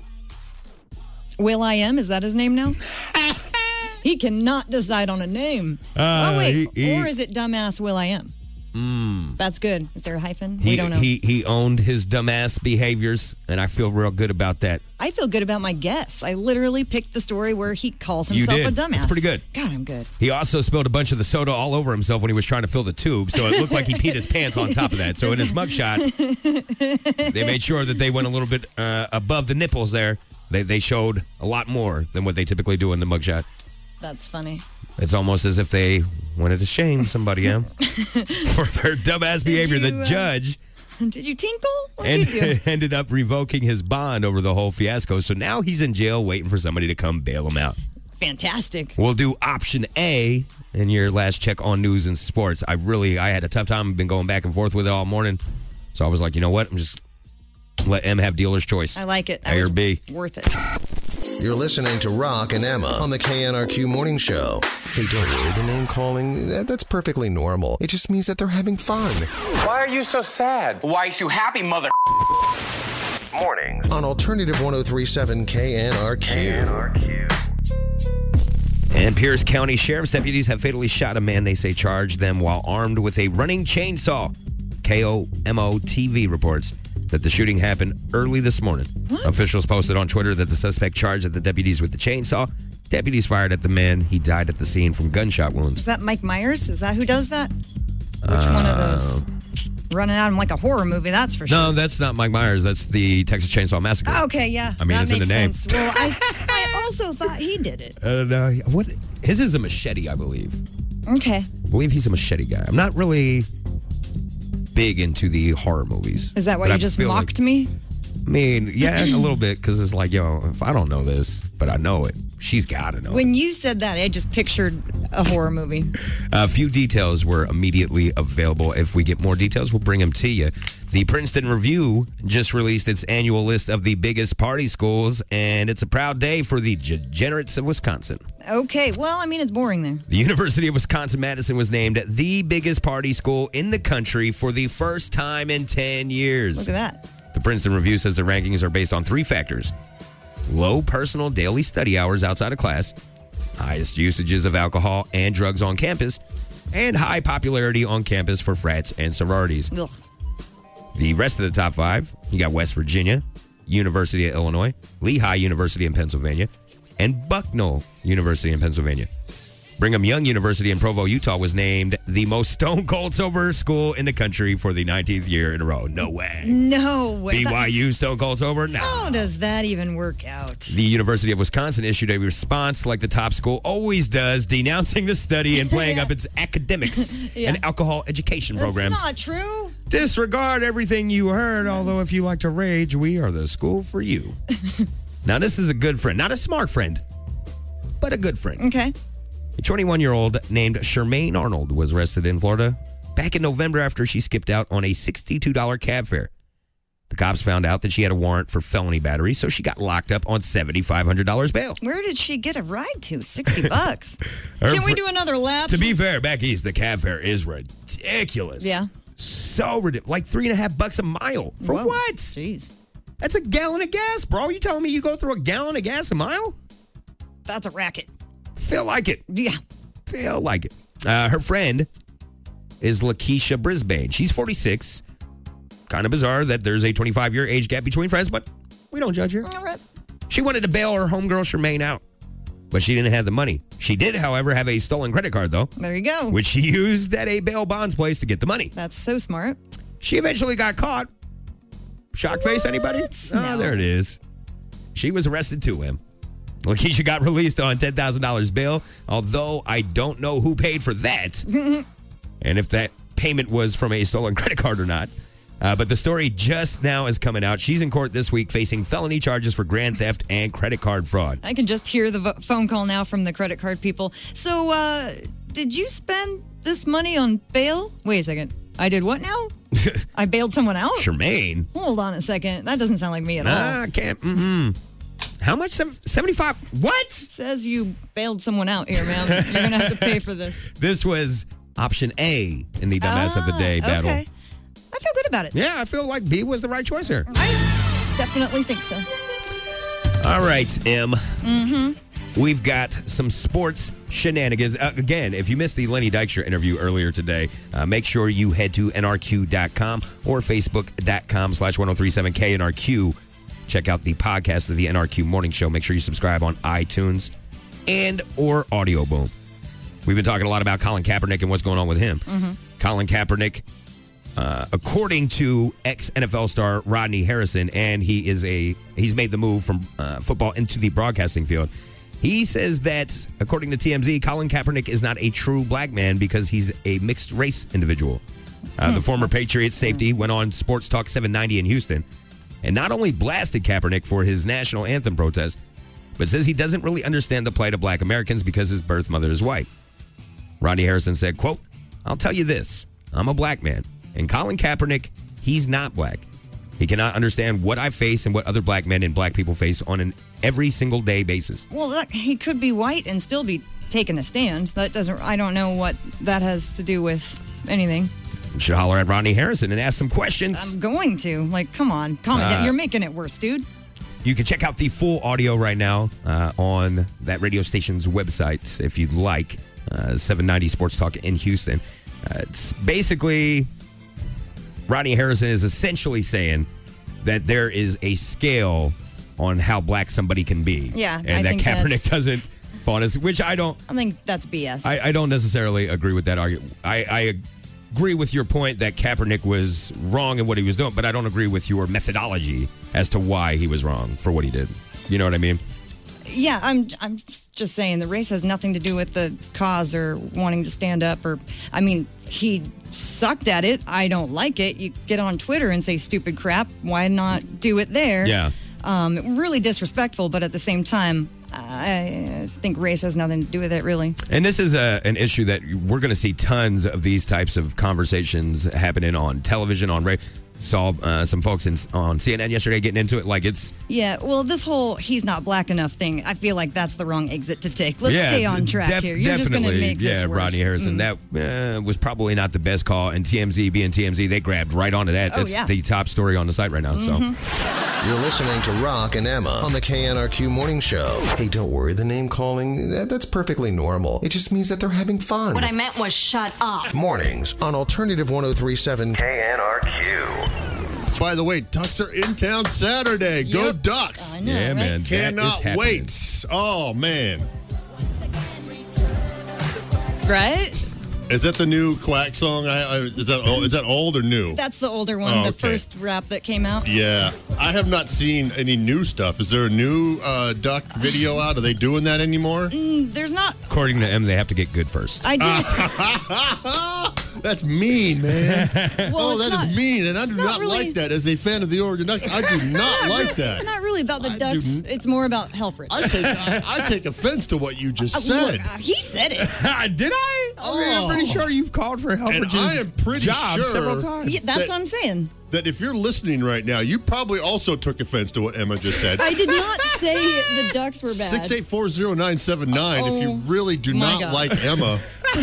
S8: Will I Am? Is that his name now? He cannot decide on a name.
S7: Uh,
S8: oh, wait.
S7: he- he-
S8: or is it dumbass Will I Am? Mm. That's good. Is there a hyphen?
S7: He,
S8: we don't know.
S7: he he owned his dumbass behaviors, and I feel real good about that.
S8: I feel good about my guess. I literally picked the story where he calls
S7: You
S8: himself
S7: did.
S8: a dumbass.
S7: It's pretty good.
S8: God, I'm good.
S7: He also spilled a bunch of the soda all over himself when he was trying to fill the tube, so it looked like he peed his pants on top of that. So in his mugshot, they made sure that they went a little bit uh, above the nipples there. They they showed a lot more than what they typically do in the mugshot.
S8: That's funny.
S7: It's almost as if they wanted to shame somebody, Em, for their dumbass behavior.
S8: you,
S7: the
S8: uh,
S7: judge
S8: Did you tinkle? What
S7: and,
S8: did you do?
S7: ended up revoking his bond over the whole fiasco. So now he's in jail waiting for somebody to come bail him out.
S8: Fantastic.
S7: We'll do option A in your last check on news and sports. I really, I had a tough time. I've been going back and forth with it all morning. So I was like, you know what? I'm just let M have dealer's choice.
S8: I like it. That
S7: A or
S8: was
S7: B.
S8: Worth it.
S1: You're listening to Rock and Emma on the K N R Q Morning Show. Hey, don't worry, the name calling, that, that's perfectly normal. It just means that they're having fun.
S10: Why are you so sad?
S4: Why is you happy, mother?
S12: Mornings.
S1: On Alternative ten thirty-seven K N R Q.
S12: K N R Q.
S7: And Pierce County Sheriff's deputies have fatally shot a man they say charged them while armed with a running chainsaw. K O M O T V reports that the shooting happened early this morning.
S8: What?
S7: Officials posted on Twitter that the suspect charged at the deputies with the chainsaw. Deputies fired at the man. He died at the scene from gunshot wounds.
S8: Is that Mike Myers? Is that who does that? Which uh, one of those? Running at him like a horror movie, that's for sure.
S7: No, that's not Mike Myers. That's the Texas Chainsaw Massacre.
S8: Okay, yeah.
S7: I mean,
S8: that
S7: it's in the name.
S8: Sense. Well, I, I also thought he did it.
S7: Uh, no, what? His is a machete, I believe.
S8: Okay.
S7: I believe he's a machete guy. I'm not really big into the horror movies.
S8: Is that why you I just mocked
S7: like,
S8: me?
S7: I mean, yeah, a little bit, because it's like, yo, if I don't know this, but I know it, she's got to know
S8: when
S7: it.
S8: When you said that, I just pictured a horror movie.
S7: A few details were immediately available. If we get more details, we'll bring them to you. The Princeton Review just released its annual list of the biggest party schools, and it's a proud day for the degenerates of Wisconsin.
S8: Okay, well, I mean, it's boring there.
S7: The University of Wisconsin-Madison was named the biggest party school in the country for the first time in ten years.
S8: Look at that.
S7: The Princeton Review says the rankings are based on three factors: low personal daily study hours outside of class, highest usages of alcohol and drugs on campus, and high popularity on campus for frats and sororities.
S8: Ugh.
S7: The rest of the top five, you got West Virginia, University of Illinois, Lehigh University in Pennsylvania, and Bucknell University in Pennsylvania. Brigham Young University in Provo, Utah was named the most stone cold sober school in the country for the nineteenth year in a row. No way.
S8: No way.
S7: B Y U stone cold sober? No.
S8: How does that even work out?
S7: The University of Wisconsin issued a response like the top school always does, denouncing the study and playing
S8: yeah.
S7: up its academics yeah. and alcohol education
S8: That's
S7: programs.
S8: That's not true.
S7: Disregard everything you heard, although if you like to rage, we are the school for you. Now, this is a good friend. Not a smart friend, but a good friend.
S8: Okay.
S7: A twenty-one-year-old named Shermaine Arnold was arrested in Florida back in November after she skipped out on a sixty-two dollars cab fare. The cops found out that she had a warrant for felony battery, so she got locked up on seven thousand five hundred dollars bail.
S8: Where did she get a ride to? sixty bucks.
S7: Her
S8: Can we
S7: fr-
S8: do another lap?
S7: To be fair, back east, the cab fare is ridiculous.
S8: Yeah.
S7: So ridiculous. Like three and a half bucks a mile. For
S8: Whoa.
S7: what?
S8: Jeez.
S7: That's a gallon of gas, bro. You telling me you go through a gallon of gas a mile?
S8: That's a racket.
S7: Feel like it.
S8: Yeah.
S7: Feel like it. Uh, her friend is Lakeisha Brisbane. She's forty-six. Kind of bizarre that there's a twenty-five-year age gap between friends, but we don't judge her.
S8: All right.
S7: She wanted to bail her homegirl Shermaine out, but she didn't have the money. She did, however, have a stolen credit card, though.
S8: There you go.
S7: Which she used at a bail bonds place to get the money.
S8: That's so smart.
S7: She eventually got caught. Shock face, anybody?
S8: No.
S7: Oh, there it is. She was arrested too, Em. Lakeisha got released on ten thousand dollars bail, although I don't know who paid for that and if that payment was from a stolen credit card or not. Uh, but the story just now is coming out. She's in court this week facing felony charges for grand theft and credit card fraud.
S8: I can just hear the vo- phone call now from the credit card people. So, uh, did you spend this money on bail? Wait a second. I did what now? I bailed someone out?
S7: Shermaine?
S8: Hold on a second. That doesn't sound like me at
S7: nah,
S8: all.
S7: Nah, I can't. Mm-hmm. How much? seventy-five What?
S8: Says you bailed someone out here, man. You're going to have to pay for this.
S7: This was option A in the Dumbass
S8: ah,
S7: of the Day battle.
S8: Okay. I feel good about it.
S7: Yeah, I feel like B was the right choice here.
S8: I definitely think so.
S7: All right, Em.
S8: Mm-hmm.
S7: We've got some sports shenanigans. Uh, again, if you missed the Lenny Dykstra interview earlier today, uh, make sure you head to N R Q dot com or Facebook.com slash 1037 KNRQ. Check out the podcast of the N R Q Morning Show. Make sure you subscribe on iTunes and or Audio Boom. We've been talking a lot about Colin Kaepernick and what's going on with him.
S8: Mm-hmm.
S7: Colin Kaepernick, uh, according to ex-N F L star Rodney Harrison, and he is a he's made the move from uh, football into the broadcasting field. He says that, according to T M Z, Colin Kaepernick is not a true black man because he's a mixed race individual. Uh, the former Patriots safety went on Sports Talk seven ninety in Houston and not only blasted Kaepernick for his national anthem protest, but says he doesn't really understand the plight of black Americans because his birth mother is white. Rodney Harrison said, quote, "I'll tell you this, I'm a black man, and Colin Kaepernick, he's not black. He cannot understand what I face and what other black men and black people face on an every single day basis."
S8: Well, that, he could be white and still be taking a stand. That doesn't, I don't know what that has to do with anything.
S7: You should holler at Rodney Harrison and ask some questions.
S8: I'm going to. Like, come on. Calm it
S7: Uh,
S8: down. You're making it worse, dude.
S7: You can check out the full audio right now uh, on that radio station's website if you'd like. Uh, seven ninety Sports Talk in Houston. Uh, it's basically Rodney Harrison is essentially saying that there is a scale on how black somebody can be.
S8: Yeah,
S7: and
S8: I
S7: that
S8: think
S7: Kaepernick
S8: that's-
S7: doesn't fall into, which I don't.
S8: I think that's B S.
S7: I, I don't necessarily agree with that argument. I, I agree with your point that Kaepernick was wrong in what he was doing, but I don't agree with your methodology as to why he was wrong for what he did. You know what I mean?
S8: Yeah, I'm I'm just saying the race has nothing to do with the cause or wanting to stand up or, I mean, he sucked at it. I don't like it. You get on Twitter and say stupid crap. Why not do it there?
S7: Yeah.
S8: Um, really disrespectful, but at the same time, I think race has nothing to do with it, really.
S7: And this is a, an issue that we're going to see tons of these types of conversations happening on television, on radio. Saw uh, some folks in, on C N N yesterday getting into it like it's...
S8: Yeah, well, this whole he's not black enough thing, I feel like that's the wrong exit to take. Let's
S7: yeah,
S8: stay on track
S7: def-
S8: here. You're just going to make
S7: yeah,
S8: this worse.
S7: Rodney Harrison,
S8: Mm.
S7: that uh, was probably not the best call. And T M Z, being T M Z, they grabbed right onto that.
S8: Oh,
S7: That's
S8: yeah.
S7: the top story on the site right now.
S8: Mm-hmm.
S7: So
S1: You're listening to Rock and Emma on the K N R Q Morning Show. Hey, don't worry. The name calling, that, that's perfectly normal. It just means that they're having fun.
S11: What I meant was shut up.
S1: Mornings on Alternative one oh three point seven
S12: K N R Q.
S15: By the way, Ducks are in town Saturday. Go Ducks.
S8: I know,
S7: yeah,
S8: right?
S7: man. that is
S15: Cannot
S7: happening.
S15: wait. Oh, man.
S8: Right?
S15: Is that the new Quack song? I, I, is that old, is that old or new?
S8: That's the older one,
S15: Oh,
S8: the
S15: okay.
S8: first rap that came out.
S15: Yeah. I have not seen any new stuff. Is there a new uh, Duck video out? Are they doing that anymore?
S8: Mm, there's not.
S7: According to M, they have to get good first.
S8: I did.
S15: That's mean, man.
S8: Well,
S15: oh,
S8: it's
S15: that is
S8: not-
S15: mean, and I
S8: it's
S15: do
S8: not
S15: not
S8: really-
S15: like that. As a fan of the Oregon Ducks, I do not like that.
S8: It's not really about the
S15: I do
S8: Ducks.
S15: n-
S8: It's more about Helfrich.
S15: I take I, I take offense to what you just
S8: Uh,
S15: said.
S8: look, uh, he said it.
S7: Did I? I mean, I'm pretty sure you've called for
S15: And
S7: Helfrich's
S15: I am pretty
S7: job
S15: sure
S7: several times.
S8: Yeah, that's
S15: that-
S8: what I'm saying.
S15: that if you're listening right now, you probably also took offense to what Emma just said.
S8: I did not say the Ducks were bad.
S15: six eight four zero nine seven nine if you
S8: Oh,
S15: really do
S8: my
S15: not
S8: God.
S15: like Emma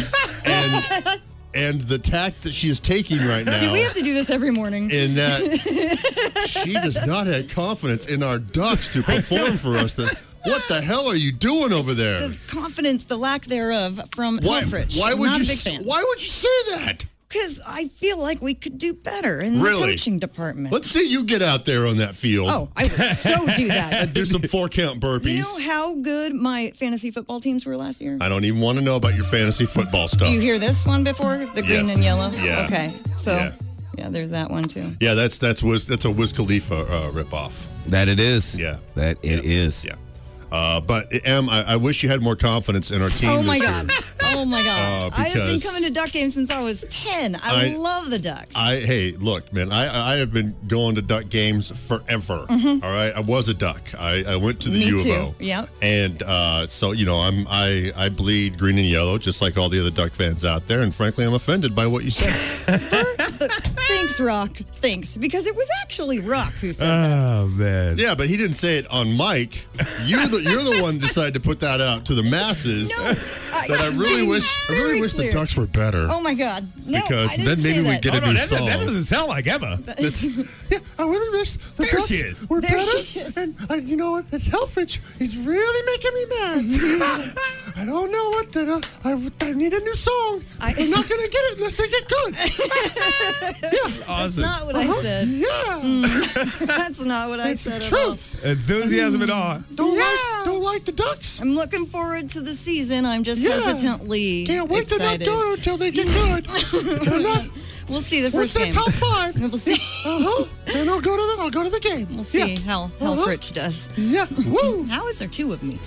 S15: and and the tact that she is taking right now.
S8: See, we have to do this every morning.
S15: in that she does not have confidence in our Ducks to perform for us. That what the hell are you doing over there?
S8: The confidence, the lack thereof from
S15: Why,
S8: Helfrich.
S15: why would
S8: not
S15: you
S8: a big
S15: s-
S8: fan.
S15: why would you say that?
S8: Because I feel like we could do better in
S15: Really?
S8: the coaching department.
S15: Let's see you get out there on that field.
S8: Oh, I would so do that.
S15: and do some four count burpees.
S8: You know how good my fantasy football teams were last year?
S15: I don't even want to know about your fantasy football stuff.
S8: You hear this one before? The green
S15: Yes.
S8: and yellow?
S15: Yeah.
S8: Okay. So,
S15: Yeah.
S8: yeah, there's that one too.
S15: Yeah, that's that's Wiz, that's a Wiz Khalifa uh, ripoff.
S7: That it is.
S15: Yeah.
S7: That it is.
S15: Yeah. Uh, but Em, I, I wish you had more confidence in our team.
S8: Oh my
S15: this
S8: God.
S15: year.
S8: Oh my God.
S15: Uh,
S8: I have been
S15: because-
S8: coming to Duck games since I was ten. I,
S15: I-
S8: love the Ducks.
S15: I hey, look, man, I I have been going to Duck games forever.
S8: Mhm.
S15: All right, I was a Duck. I, I went to the
S8: Me
S15: U of
S8: too.
S15: O.
S8: Yep.
S15: And uh, so you know, I'm I I bleed green and yellow, just like all the other Duck fans out there. And frankly, I'm offended by what you said.
S8: Thanks, Rock. Thanks. Because it was actually Rock who said that.
S7: Oh, man.
S15: Yeah, but he didn't say it on mic. You're the you're the one who decided to put that out to the masses.
S8: No,
S15: that I really wish I really
S8: very
S15: wish
S8: clear.
S15: the Ducks were better.
S8: Oh my God. No,
S15: Because
S8: I didn't
S15: then maybe
S8: say
S15: we'd
S8: that.
S15: get a
S7: Oh, no,
S15: new
S7: that,
S15: song.
S7: that doesn't sound like Emma.
S15: Yeah, I really wish the
S7: There
S15: Ducks
S7: she is.
S15: were
S8: There
S15: better.
S8: she is.
S15: And uh, you know what? It's Helfrich. He's really making me mad. I don't know what to. I, I need a new song.
S8: I-
S15: I'm not gonna get it unless they get good. yeah,
S8: That's
S7: Awesome.
S8: not what I
S15: Uh-huh.
S8: said.
S15: Yeah,
S8: That's not what I
S15: it's
S8: said
S15: the
S8: at all.
S15: truth.
S7: Enthusiasm and all.
S15: Don't
S8: Yeah.
S15: like don't like the Ducks.
S8: I'm looking forward to the season. I'm just
S15: Yeah.
S8: hesitantly
S15: Can't wait
S8: excited.
S15: to not go until they get good. I'm not,
S8: We'll see the
S15: what's
S8: first
S15: that
S8: game.
S15: top five?
S8: We'll see.
S15: Uh-huh. And I'll go to the I'll go to the game.
S8: We'll see
S15: Yeah.
S8: how
S15: Uh-huh.
S8: Helfrich does.
S15: Yeah. Woo.
S8: How is there two of me?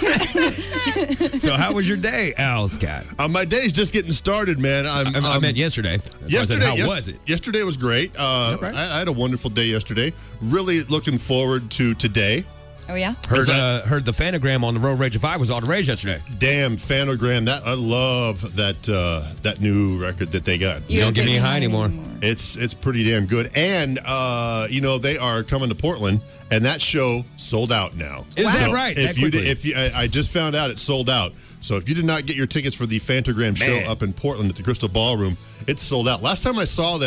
S7: So, how was your day, Al Scott?
S15: Uh, my day's just getting started, man. I'm,
S7: I, I
S15: I'm-
S7: meant yesterday. That's why I said,
S15: Yesterday,
S7: how
S15: yes-
S7: was it?
S15: Yesterday was great. Uh,
S7: right?
S15: I, I had a wonderful day yesterday. Really looking forward to today.
S8: Oh yeah.
S7: Heard, uh, heard the Fanagram on the Road Rage five was all the rage yesterday.
S15: Damn, Fanogram. That I love that uh, that new record that they got.
S7: You don't get any high anymore.
S15: It's it's pretty damn good. And uh, you know they are coming to Portland, and that show sold out now.
S7: Is that
S15: So
S7: right?
S15: If
S7: That
S15: you did,
S7: quickly?
S15: if you, I, I just found out it sold out. So if you did not get your tickets for the Fantagram show
S7: Man.
S15: up in Portland at the Crystal Ballroom, it's sold out. Last time I saw them,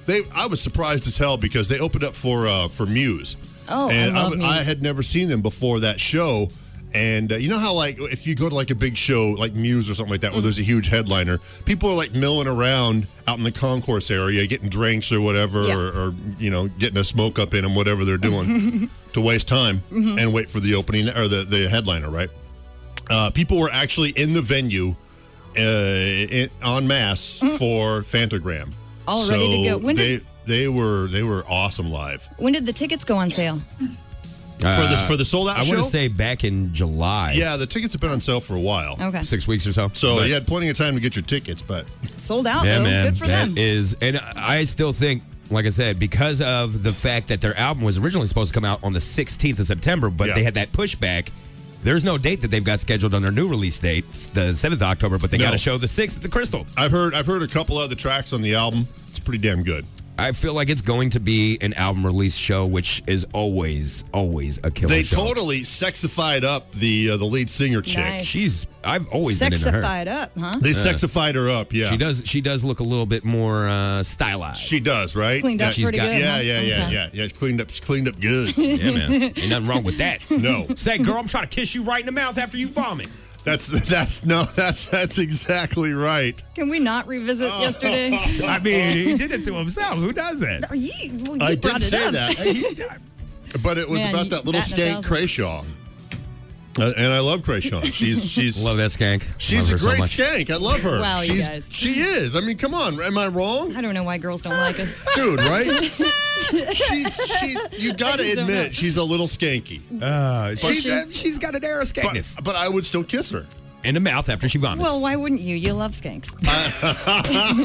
S15: they I was surprised as hell because they opened up for uh, for Muse.
S8: Oh,
S15: and
S8: I love
S15: I,
S8: Muse.
S15: I had never seen them before that show. And uh, you know how, like, if you go to, like, a big show, like Muse or something like that, where there's a huge headliner, people are, like, milling around out in the concourse area, getting drinks or whatever,
S8: Yeah.
S15: or, or, you know, getting a smoke up in them, whatever they're doing to waste time
S8: Mhm.
S15: and wait for the opening, or the, the headliner, right? Uh, people were actually in the venue uh, in, en masse for Fantagram.
S8: All
S15: so
S8: ready to go. When
S15: they,
S8: did-
S15: they, were, they were awesome live.
S8: When did the tickets go on sale?
S15: For the, for the sold-out
S7: I
S15: show?
S7: want to say back in July.
S15: Yeah, the tickets have been on sale for a while.
S8: Okay.
S7: Six weeks or so.
S15: So
S7: But-
S15: you had plenty of time to get your tickets, but
S8: Sold out,
S7: yeah,
S8: though.
S7: man,
S8: Good for
S7: that
S8: them.
S7: is, and I still think, like I said, because of the fact that their album was originally supposed to come out on the sixteenth of September, but
S15: Yeah.
S7: they had that pushback. There's no date that they've got scheduled on their new release date, the seventh of October, but they
S15: No.
S7: got to show the sixth at the Crystal.
S15: I've heard I've heard a couple other tracks on the album. It's pretty damn good.
S7: I feel like it's going to be an album release show, which is always, always a killer
S15: They
S7: show.
S15: totally sexified up the uh, the lead singer chick.
S8: Nice.
S7: She's, I've always been into her.
S8: Sexified up, huh?
S15: They
S7: Uh,
S15: sexified her up, yeah.
S7: She does. She does look a little bit more uh, stylized.
S15: She does, right?
S8: Cleaned
S15: yeah,
S8: up
S15: she's
S8: pretty
S15: got,
S8: good,
S15: Yeah,
S8: huh?
S15: yeah, yeah,
S8: Okay.
S15: yeah, yeah. It's cleaned up. She's cleaned up good.
S7: Yeah, man. Ain't nothing wrong with that.
S15: No.
S7: Say, girl, I'm trying to kiss you right in the mouth after you vomit.
S15: That's that's no. That's that's exactly right.
S8: Can we not revisit yesterday?
S7: I mean, he did it to himself. Who does that?
S8: Are you, well, you
S15: I
S8: brought
S15: did
S8: it
S15: say
S8: up.
S15: that, but it was
S8: Man,
S15: about
S8: you
S15: that little
S8: batting a
S15: skank
S8: thousand.
S15: Krayshaw. Uh, and I love Krayshaw. She's she's
S7: Love that skank.
S15: she's
S7: Love
S15: a
S7: her so
S15: great
S7: much.
S15: skank. I love her.
S8: Wow, you
S15: she's,
S8: guys.
S15: She is. I mean, come on. Am I wrong?
S8: I don't know why girls don't like us.
S15: Dude, right? she's she's you got to
S8: just don't know.
S15: admit she's a little skanky.
S7: Uh, she's,
S15: she-
S7: uh, she's got an air of skankness.
S15: But, but I would still kiss her.
S7: In the mouth after she vomits.
S8: Well, why wouldn't you? You love skanks. I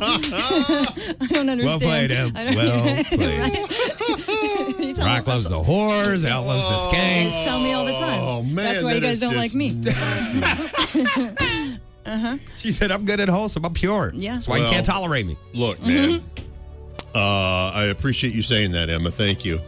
S8: don't understand.
S7: Well played, Em.
S8: I don't-
S7: Well played.
S8: You tell
S7: Rock
S8: me-
S7: loves the whores. Al loves the
S8: You
S7: skanks.
S8: guys tell me all the time.
S15: Oh, man,
S8: That's why you
S15: that
S8: guys
S15: is
S8: don't like
S15: just
S8: me. uh-huh.
S7: She said, I'm good and wholesome. I'm pure.
S8: Yeah.
S7: That's why you
S15: Well,
S7: can't tolerate me.
S15: Look, man. Uh, I appreciate you saying that, Emma. Thank you.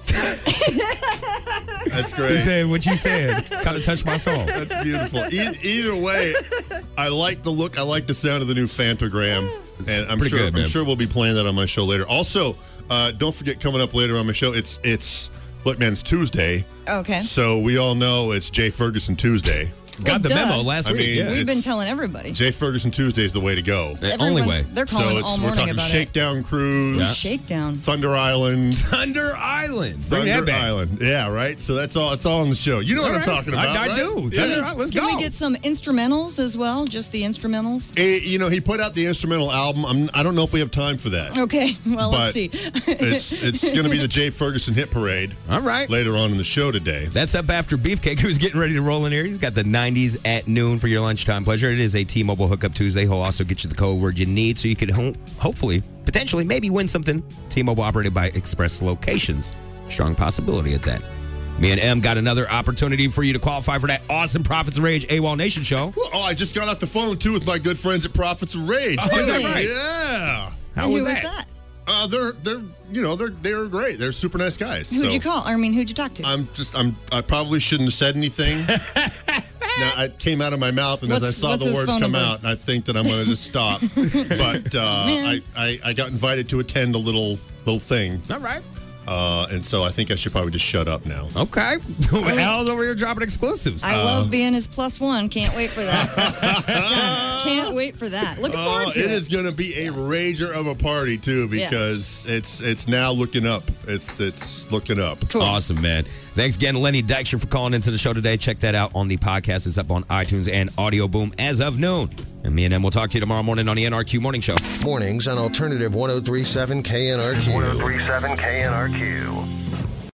S15: That's
S7: He
S15: great.
S7: said what you said. Kind of touched my soul.
S15: That's beautiful. E- either way, I like the look. I like the sound of the new Fantagram, and I'm
S7: pretty
S15: sure
S7: good, man.
S15: I'm sure we'll be playing that on my show later. Also, uh, don't forget coming up later on my show. It's it's look, man, it's Tuesday,
S8: Okay.
S15: so we all know it's Jay Ferguson Tuesday.
S7: Got the
S8: duh.
S7: memo last
S15: I
S7: week.
S15: mean,
S7: yeah.
S8: We've been
S15: it's-
S8: telling everybody.
S15: Jay Ferguson Tuesday is the way to go.
S7: The only way.
S8: Everyone's- They're
S15: So
S8: calling
S15: it's
S8: all
S15: we're
S8: morning
S15: talking
S8: about
S15: Shakedown Cruise,
S7: Yeah.
S8: it. Shakedown.
S15: Thunder Island.
S7: Thunder Island. Bring
S15: Thunder
S7: that back.
S15: Island. Yeah, right. So that's all. It's all on the show. You know what
S7: All
S15: I'm
S7: right.
S15: talking about.
S7: I, I
S15: right?
S7: do.
S15: Yeah.
S7: Thunder Island. Let's
S8: Can
S7: go.
S8: we get some instrumentals as well? Just the instrumentals?
S15: Eh, you know, he put out the instrumental album. I'm, I don't know if we have time for that.
S8: Okay. Well,
S15: But
S8: let's see.
S15: It's it's going to be the Jay Ferguson hit parade
S7: All right.
S15: later on in the show today.
S7: That's up after Beefcake, who's getting ready to roll in here. He's got the nineties at noon for your lunchtime pleasure. It is a T-Mobile Hookup Tuesday. He'll also get you the code word you need so you can ho- hopefully, potentially, maybe win something. T-Mobile operated by Express Locations. Strong possibility at that. Me and Em got another opportunity for you to qualify for that awesome Profits of Rage AWOL Nation show.
S15: Oh, I just got off the phone too with my good friends at Profits of Rage.
S7: Oh, is that
S15: too.
S7: right?
S15: Yeah.
S7: How
S8: And
S7: was
S8: who
S7: that?
S8: was that?
S15: Uh, they're they're you know they're they're great. They're super nice guys.
S8: Who'd
S15: so
S8: you call? I mean, who'd you talk to?
S15: I'm just I'm I probably shouldn't have said anything. Now it came out of my mouth, and as I
S8: What's-
S15: saw
S8: what's
S15: the
S8: his
S15: words
S8: phone
S15: come
S8: number?
S15: out, and I think that I'm going to just stop. But uh, I, I I got invited to attend a little little thing,
S7: All right.
S15: uh, and so I think I should probably just shut up now.
S7: Okay. Al's over here dropping exclusives.
S8: I love being his plus one. Can't wait for that. Can't wait for that. Looking
S15: Oh,
S8: forward to
S15: it
S8: it.
S15: is going to be a rager of a party too,
S8: Yeah.
S15: because it's it's now looking up. It's it's looking up.
S7: Awesome, man. Thanks again, Lenny Dykstra, for calling into the show today. Check that out on the podcast. It's up on iTunes and Audio Boom as of noon. And me and Em will talk to you tomorrow morning on the N R Q Morning Show.
S1: Mornings on Alternative ten thirty-seven K N R Q.
S12: ten thirty-seven K N R Q.